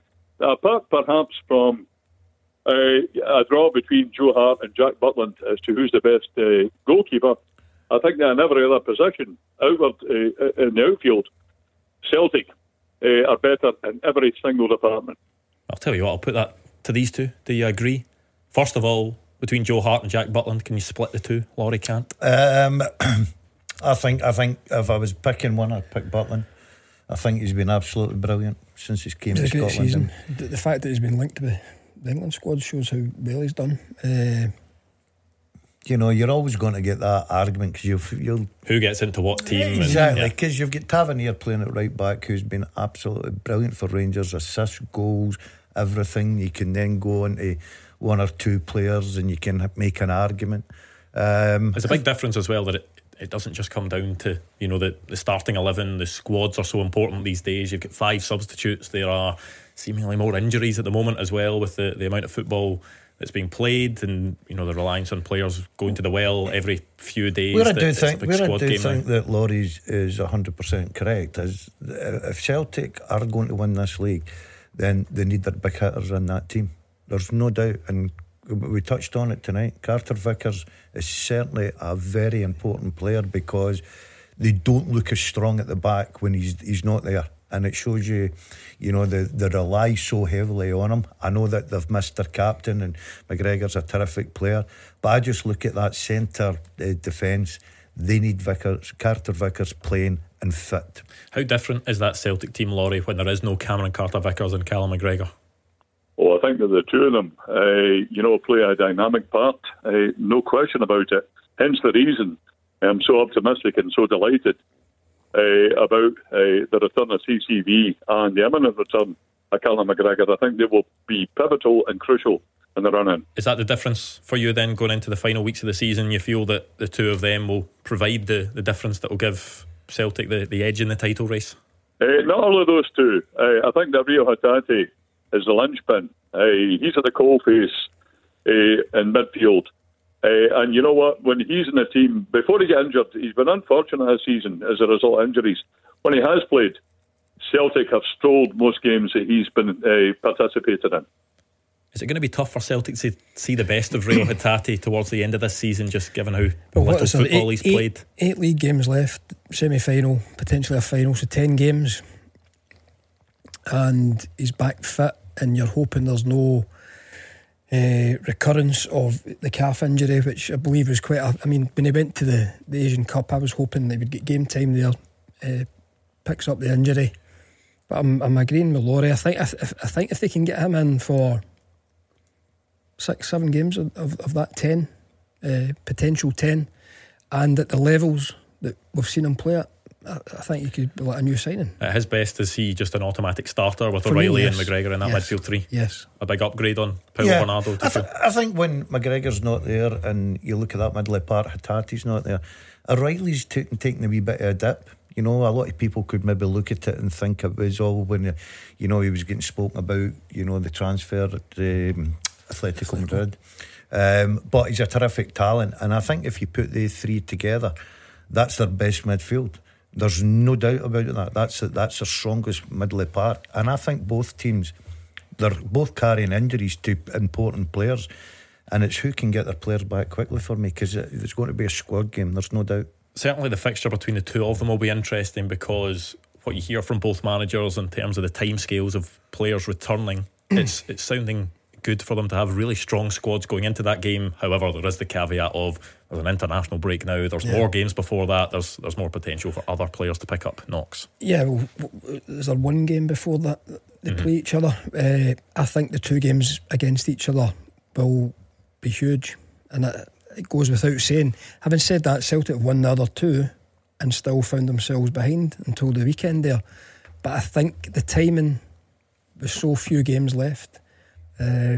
apart perhaps from uh, a draw between Joe Hart and Jack Butland as to who's the best uh, goalkeeper, I think that in every other position, outward uh, in the outfield, Celtic uh, are better in every single department. I'll tell you what, I'll put that to these two. Do you agree? First of all, between Joe Hart and Jack Butland, can you split the two? Laurie can't. Um, I think I think if I was picking one, I'd pick Butland. I think he's been absolutely brilliant since he came it's to a great Scotland. Season. The, the fact that he's been linked to the, the England squad shows how well he's done. Uh, you know, you're always going to get that argument because you'll, you'll who gets into what team? Exactly, because yeah. you've got Tavernier playing at right back, who's been absolutely brilliant for Rangers, assists, goals, everything. You can then go into one or two players and you can make an argument. Um, There's a big difference as well that it, it doesn't just come down to, you know, the, the starting eleven. The squads are so important these days. You've got five substitutes. There are seemingly more injuries at the moment as well with the, the amount of football that's being played, and you know the reliance on players going to the well every few days. Where I do think, where I do think that Laurie's is one hundred percent correct is if Celtic are going to win this league, then they need their big hitters in that team. There's no doubt, and we touched on it tonight. Carter-Vickers is certainly a very important player because they don't look as strong at the back when he's he's not there, and it shows you, you know, they, they rely so heavily on him. I know that they've missed their captain, and McGregor's a terrific player, but I just look at that centre uh, defence. They need Vickers, Carter-Vickers playing and fit. How different is that Celtic team, Laurie, when there is no Cameron Carter-Vickers and Callum McGregor? Oh, I think that the two of them, uh, you know, play a dynamic part. Uh, no question about it. Hence the reason I'm so optimistic and so delighted uh, about uh, the return of C C V and the imminent return of Callum McGregor. I think they will be pivotal and crucial in the run-in. Is that the difference for you then going into the final weeks of the season? You feel that the two of them will provide the, the difference that will give Celtic the, the edge in the title race? Uh, not all of those two. Uh, I think that Rio Hatate is the linchpin. Uh, he's at the coalface uh, in midfield. Uh, and you know what? When he's in the team, before he got injured, he's been unfortunate this season as a result of injuries. When he has played, Celtic have strolled most games that he's been uh, participated in. Is it going to be tough for Celtic to see the best of Rio Hatate towards the end of this season, just given how well, little football eight, he's played? Eight, eight league games left, semi-final, potentially a final, so ten games. And he's back fit, and you're hoping there's no uh, recurrence of the calf injury, which I believe was quite a, I mean, when he went to the, the Asian Cup, I was hoping they would get game time there. Uh, picks up the injury, but I'm, I'm agreeing with Laurie. I think if, I think if they can get him in for six, seven games of, of, of that ten, uh, potential ten, and at the levels that we've seen him play it, I, I think he could be like a new signing. At his best, is he just an automatic starter with For O'Reilly me, yes. and McGregor in that Yes. midfield three? Yes. A big upgrade on Paulo Yeah, Bernardo. I, th- I think when McGregor's not there and you look at that middle part, Hatate's not there, O'Reilly's t- taking a wee bit of a dip. You know, a lot of people could maybe look at it and think it was all when, you know, he was getting spoken about, you know, the transfer at um, Atletico Madrid. Um, but he's a terrific talent, and I think if you put the three together, that's their best midfield. There's no doubt about that. That's that's their strongest middle part, and I think both teams, they're both carrying injuries to important players, and it's who can get their players back quickly for me, because it's going to be a squad game. There's no doubt. Certainly the fixture between the two of them will be interesting, because what you hear from both managers in terms of the timescales of players returning, it's it's sounding good for them to have really strong squads going into that game. However, there is the caveat of there's an international break now, there's Yeah. more games before that, there's there's more potential for other players to pick up knocks. Yeah, well, w- is there one game before that they Mhm. play each other? Uh, I think the two games against each other will be huge, and it, it goes without saying. Having said that, Celtic have won the other two and still found themselves behind until the weekend there. But I think the timing, with so few games left, uh,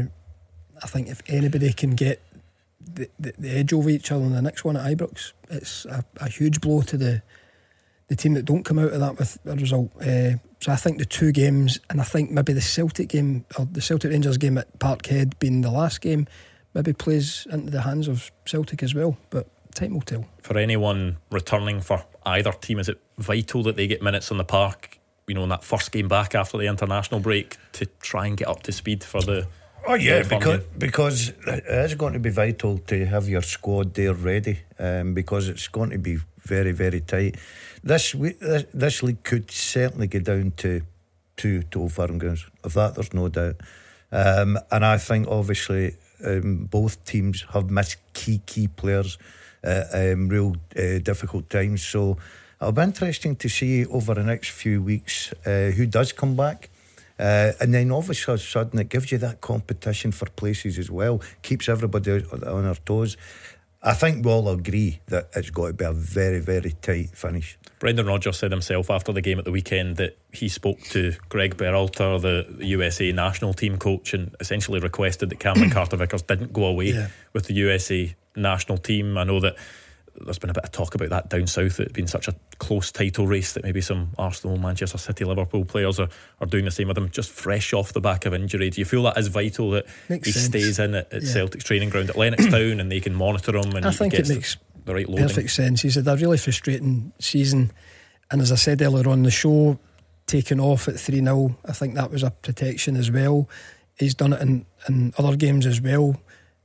I think if anybody can get the, the, the edge over each other in the next one at Ibrox, it's a, a huge blow to the the team that don't come out of that with a result. Uh, so I think the two games, and I think maybe the Celtic game or the Celtic Rangers game at Parkhead being the last game, maybe plays into the hands of Celtic as well. But time will tell. For anyone returning for either team, is it vital that they get minutes on the park, you know, in that first game back after the international break, to try and get up to speed for the Oh yeah, the return because game? because it is going to be vital to have your squad there ready, um, because it's going to be very very tight. This we, this, this league could certainly get down to two to Old Firm grounds. Of that, there's no doubt. Um, and I think obviously um, both teams have missed key key players at um, real uh, difficult times. So it'll be interesting to see over the next few weeks uh, who does come back. Uh, and then obviously all of a sudden it gives you that competition for places as well, keeps everybody on their toes. I think we all agree that it's got to be a very very tight finish. Brendan Rodgers said himself after the game at the weekend that he spoke to Greg Berhalter, the U S A national team coach, and essentially requested that Cameron Carter-Vickers didn't go away Yeah. with the U S A national team. I know that there's been a bit of talk about that down south. It's been such a close title race that maybe some Arsenal, Manchester City, Liverpool players are, are doing the same with him, just fresh off the back of injury. Do you feel that is vital that Makes he sense. stays in at, at Yeah. Celtic's training ground at Lennoxtown and they can monitor him and I he think it gets makes the, the right loading? perfect sense. He's had a really frustrating season, and as I said earlier on the show, taking off at three nil, I think that was a protection as well. He's done it in, in other games as well.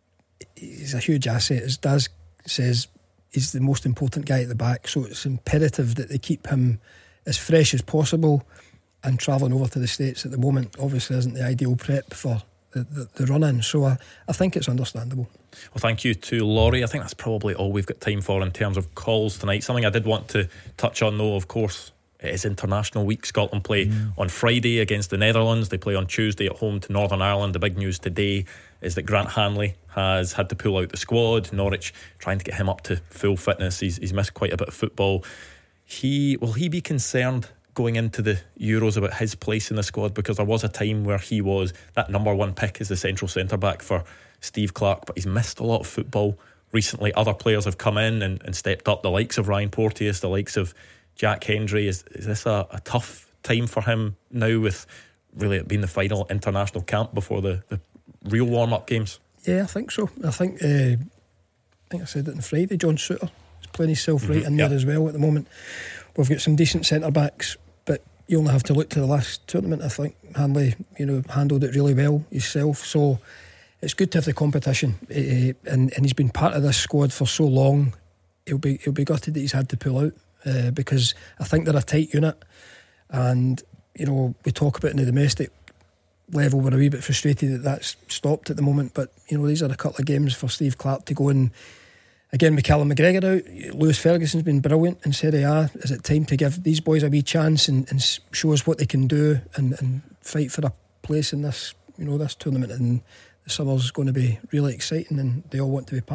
He's a huge asset. As Daz says, he's the most important guy at the back, so it's imperative that they keep him as fresh as possible. And travelling over to the States at the moment obviously isn't the ideal prep for the, the, the run-in, so I, I think it's understandable. Well, thank you to Laurie. I think that's probably all we've got time for in terms of calls tonight. Something I did want to touch on though, of course, it is International Week. Scotland play mm. on Friday against the Netherlands. They play on Tuesday at home to Northern Ireland. The big news today is that Grant Hanley has had to pull out the squad. Norwich trying to get him up to full fitness. He's, he's missed quite a bit of football. He Will he be concerned going into the Euros about his place in the squad? Because there was a time where he was that number one pick as the central centre-back for Steve Clarke, but he's missed a lot of football recently. Other players have come in and, and stepped up, the likes of Ryan Porteous, the likes of Jack Hendry. Is, is this a, a tough time for him now, with really it being the final international camp before the, the real warm-up games? Yeah, I think so. I think uh, I think I said it on Friday. John Souttar is playing himself right Mm-hmm, in yep. there as well at the moment. We've got some decent centre backs, but you only have to look to the last tournament. I think Hanley, you know, handled it really well himself. So it's good to have the competition, uh, and and he's been part of this squad for so long. He'll be he'll be gutted that he's had to pull out uh, because I think they're a tight unit, and you know we talk about in the domestic level, we're a wee bit frustrated that that's stopped at the moment. But you know these are a couple of games for Steve Clarke to go in. Again, with Callum McGregor out, Lewis Ferguson's been brilliant in Serie A. Is it time to give these boys a wee chance and, and show us what they can do and, and fight for a place in this, you know, this tournament? And the summer's going to be really exciting, and they all want to be part of it.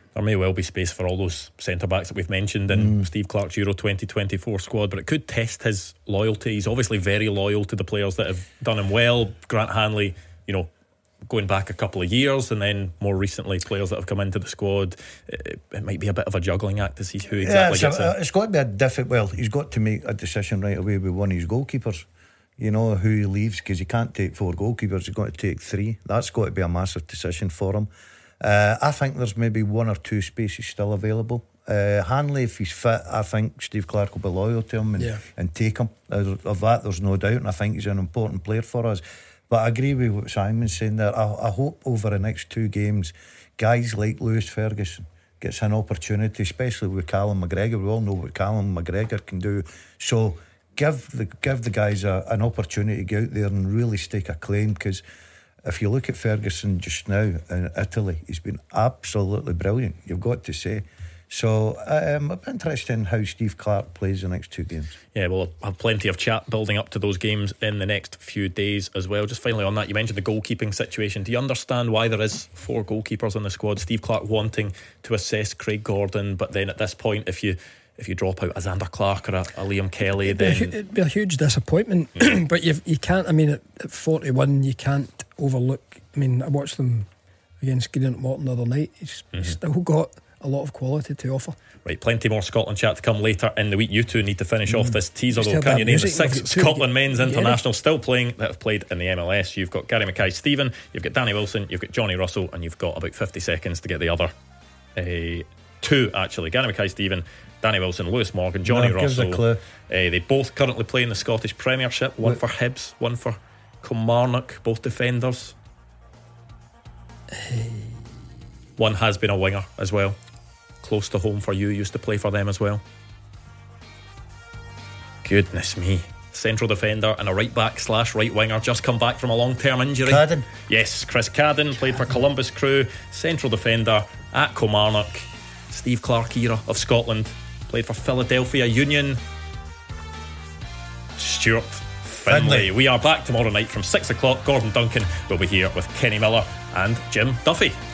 There may well be space for all those centre-backs that we've mentioned in Mm. Steve Clarke's Euro twenty twenty-four squad, but it could test his loyalty. He's obviously very loyal to the players that have done him well. Grant Hanley, you know, going back a couple of years, and then more recently players that have come into the squad. It, it might be a bit of a juggling act to see who exactly yeah, gets it's, a, in. it's got to be a difficult. Well, he's got to make a decision right away with one of his goalkeepers. You know, who he leaves, because he can't take four goalkeepers. He's got to take three. That's got to be a massive decision for him. Uh, I think there's maybe one or two spaces still available. Uh, Hanley, if he's fit, I think Steve Clarke will be loyal to him and, Yeah. and take him. Of that, there's no doubt, and I think he's an important player for us. But I agree with what Simon's saying there. I, I hope over the next two games, guys like Lewis Ferguson gets an opportunity, especially with Callum McGregor. We all know what Callum McGregor can do. So give the give the guys a, an opportunity to go out there and really stake a claim, because if you look at Ferguson just now in Italy, he's been absolutely brilliant, you've got to say. So um, I'm interested in how Steve Clarke plays the next two games. Yeah, we'll have plenty of chat building up to those games in the next few days as well. Just finally on that, you mentioned the goalkeeping situation. Do you understand why there is four goalkeepers in the squad? Steve Clarke wanting to assess Craig Gordon, but then at this point, if you if you drop out a Xander Clark or a, a Liam Kelly, it'd be, a, then hu- it'd be a huge disappointment. But you've, you can't, I mean, at, at forty-one, you can't overlook. I mean, I watched them against Greenock Morton the other night. He's, Mm-hmm. he's still got a lot of quality to offer. Right, plenty more Scotland chat to come later in the week. You two need to finish Mm. off this teaser Just though. have Can that you name the music. six We've got two Scotland to men's get- international still playing that have played in the M L S? You've got Gary Mackay-Steven, you've got Danny Wilson, you've got Johnny Russell, and you've got about fifty seconds to get the other uh, two actually. Gary Mackay-Steven, Danny Wilson, Lewis Morgan, Johnny No, give us a Russell. clue. Uh, they both currently play in the Scottish Premiership. One What? for Hibs, one for Kilmarnock, both defenders. One has been a winger as well. Close to home for you, used to play for them as well. Goodness me. Central defender and a right back slash right winger, just come back from a long term injury. Cadden. Yes, Chris Cadden played for Columbus Crew. Central defender at Kilmarnock. Steve Clarke era of Scotland. Played for Philadelphia Union. Stuart Finlay. Finlay. We are back tomorrow night from six o'clock. Gordon Duncan will be here with Kenny Miller and Jim Duffy.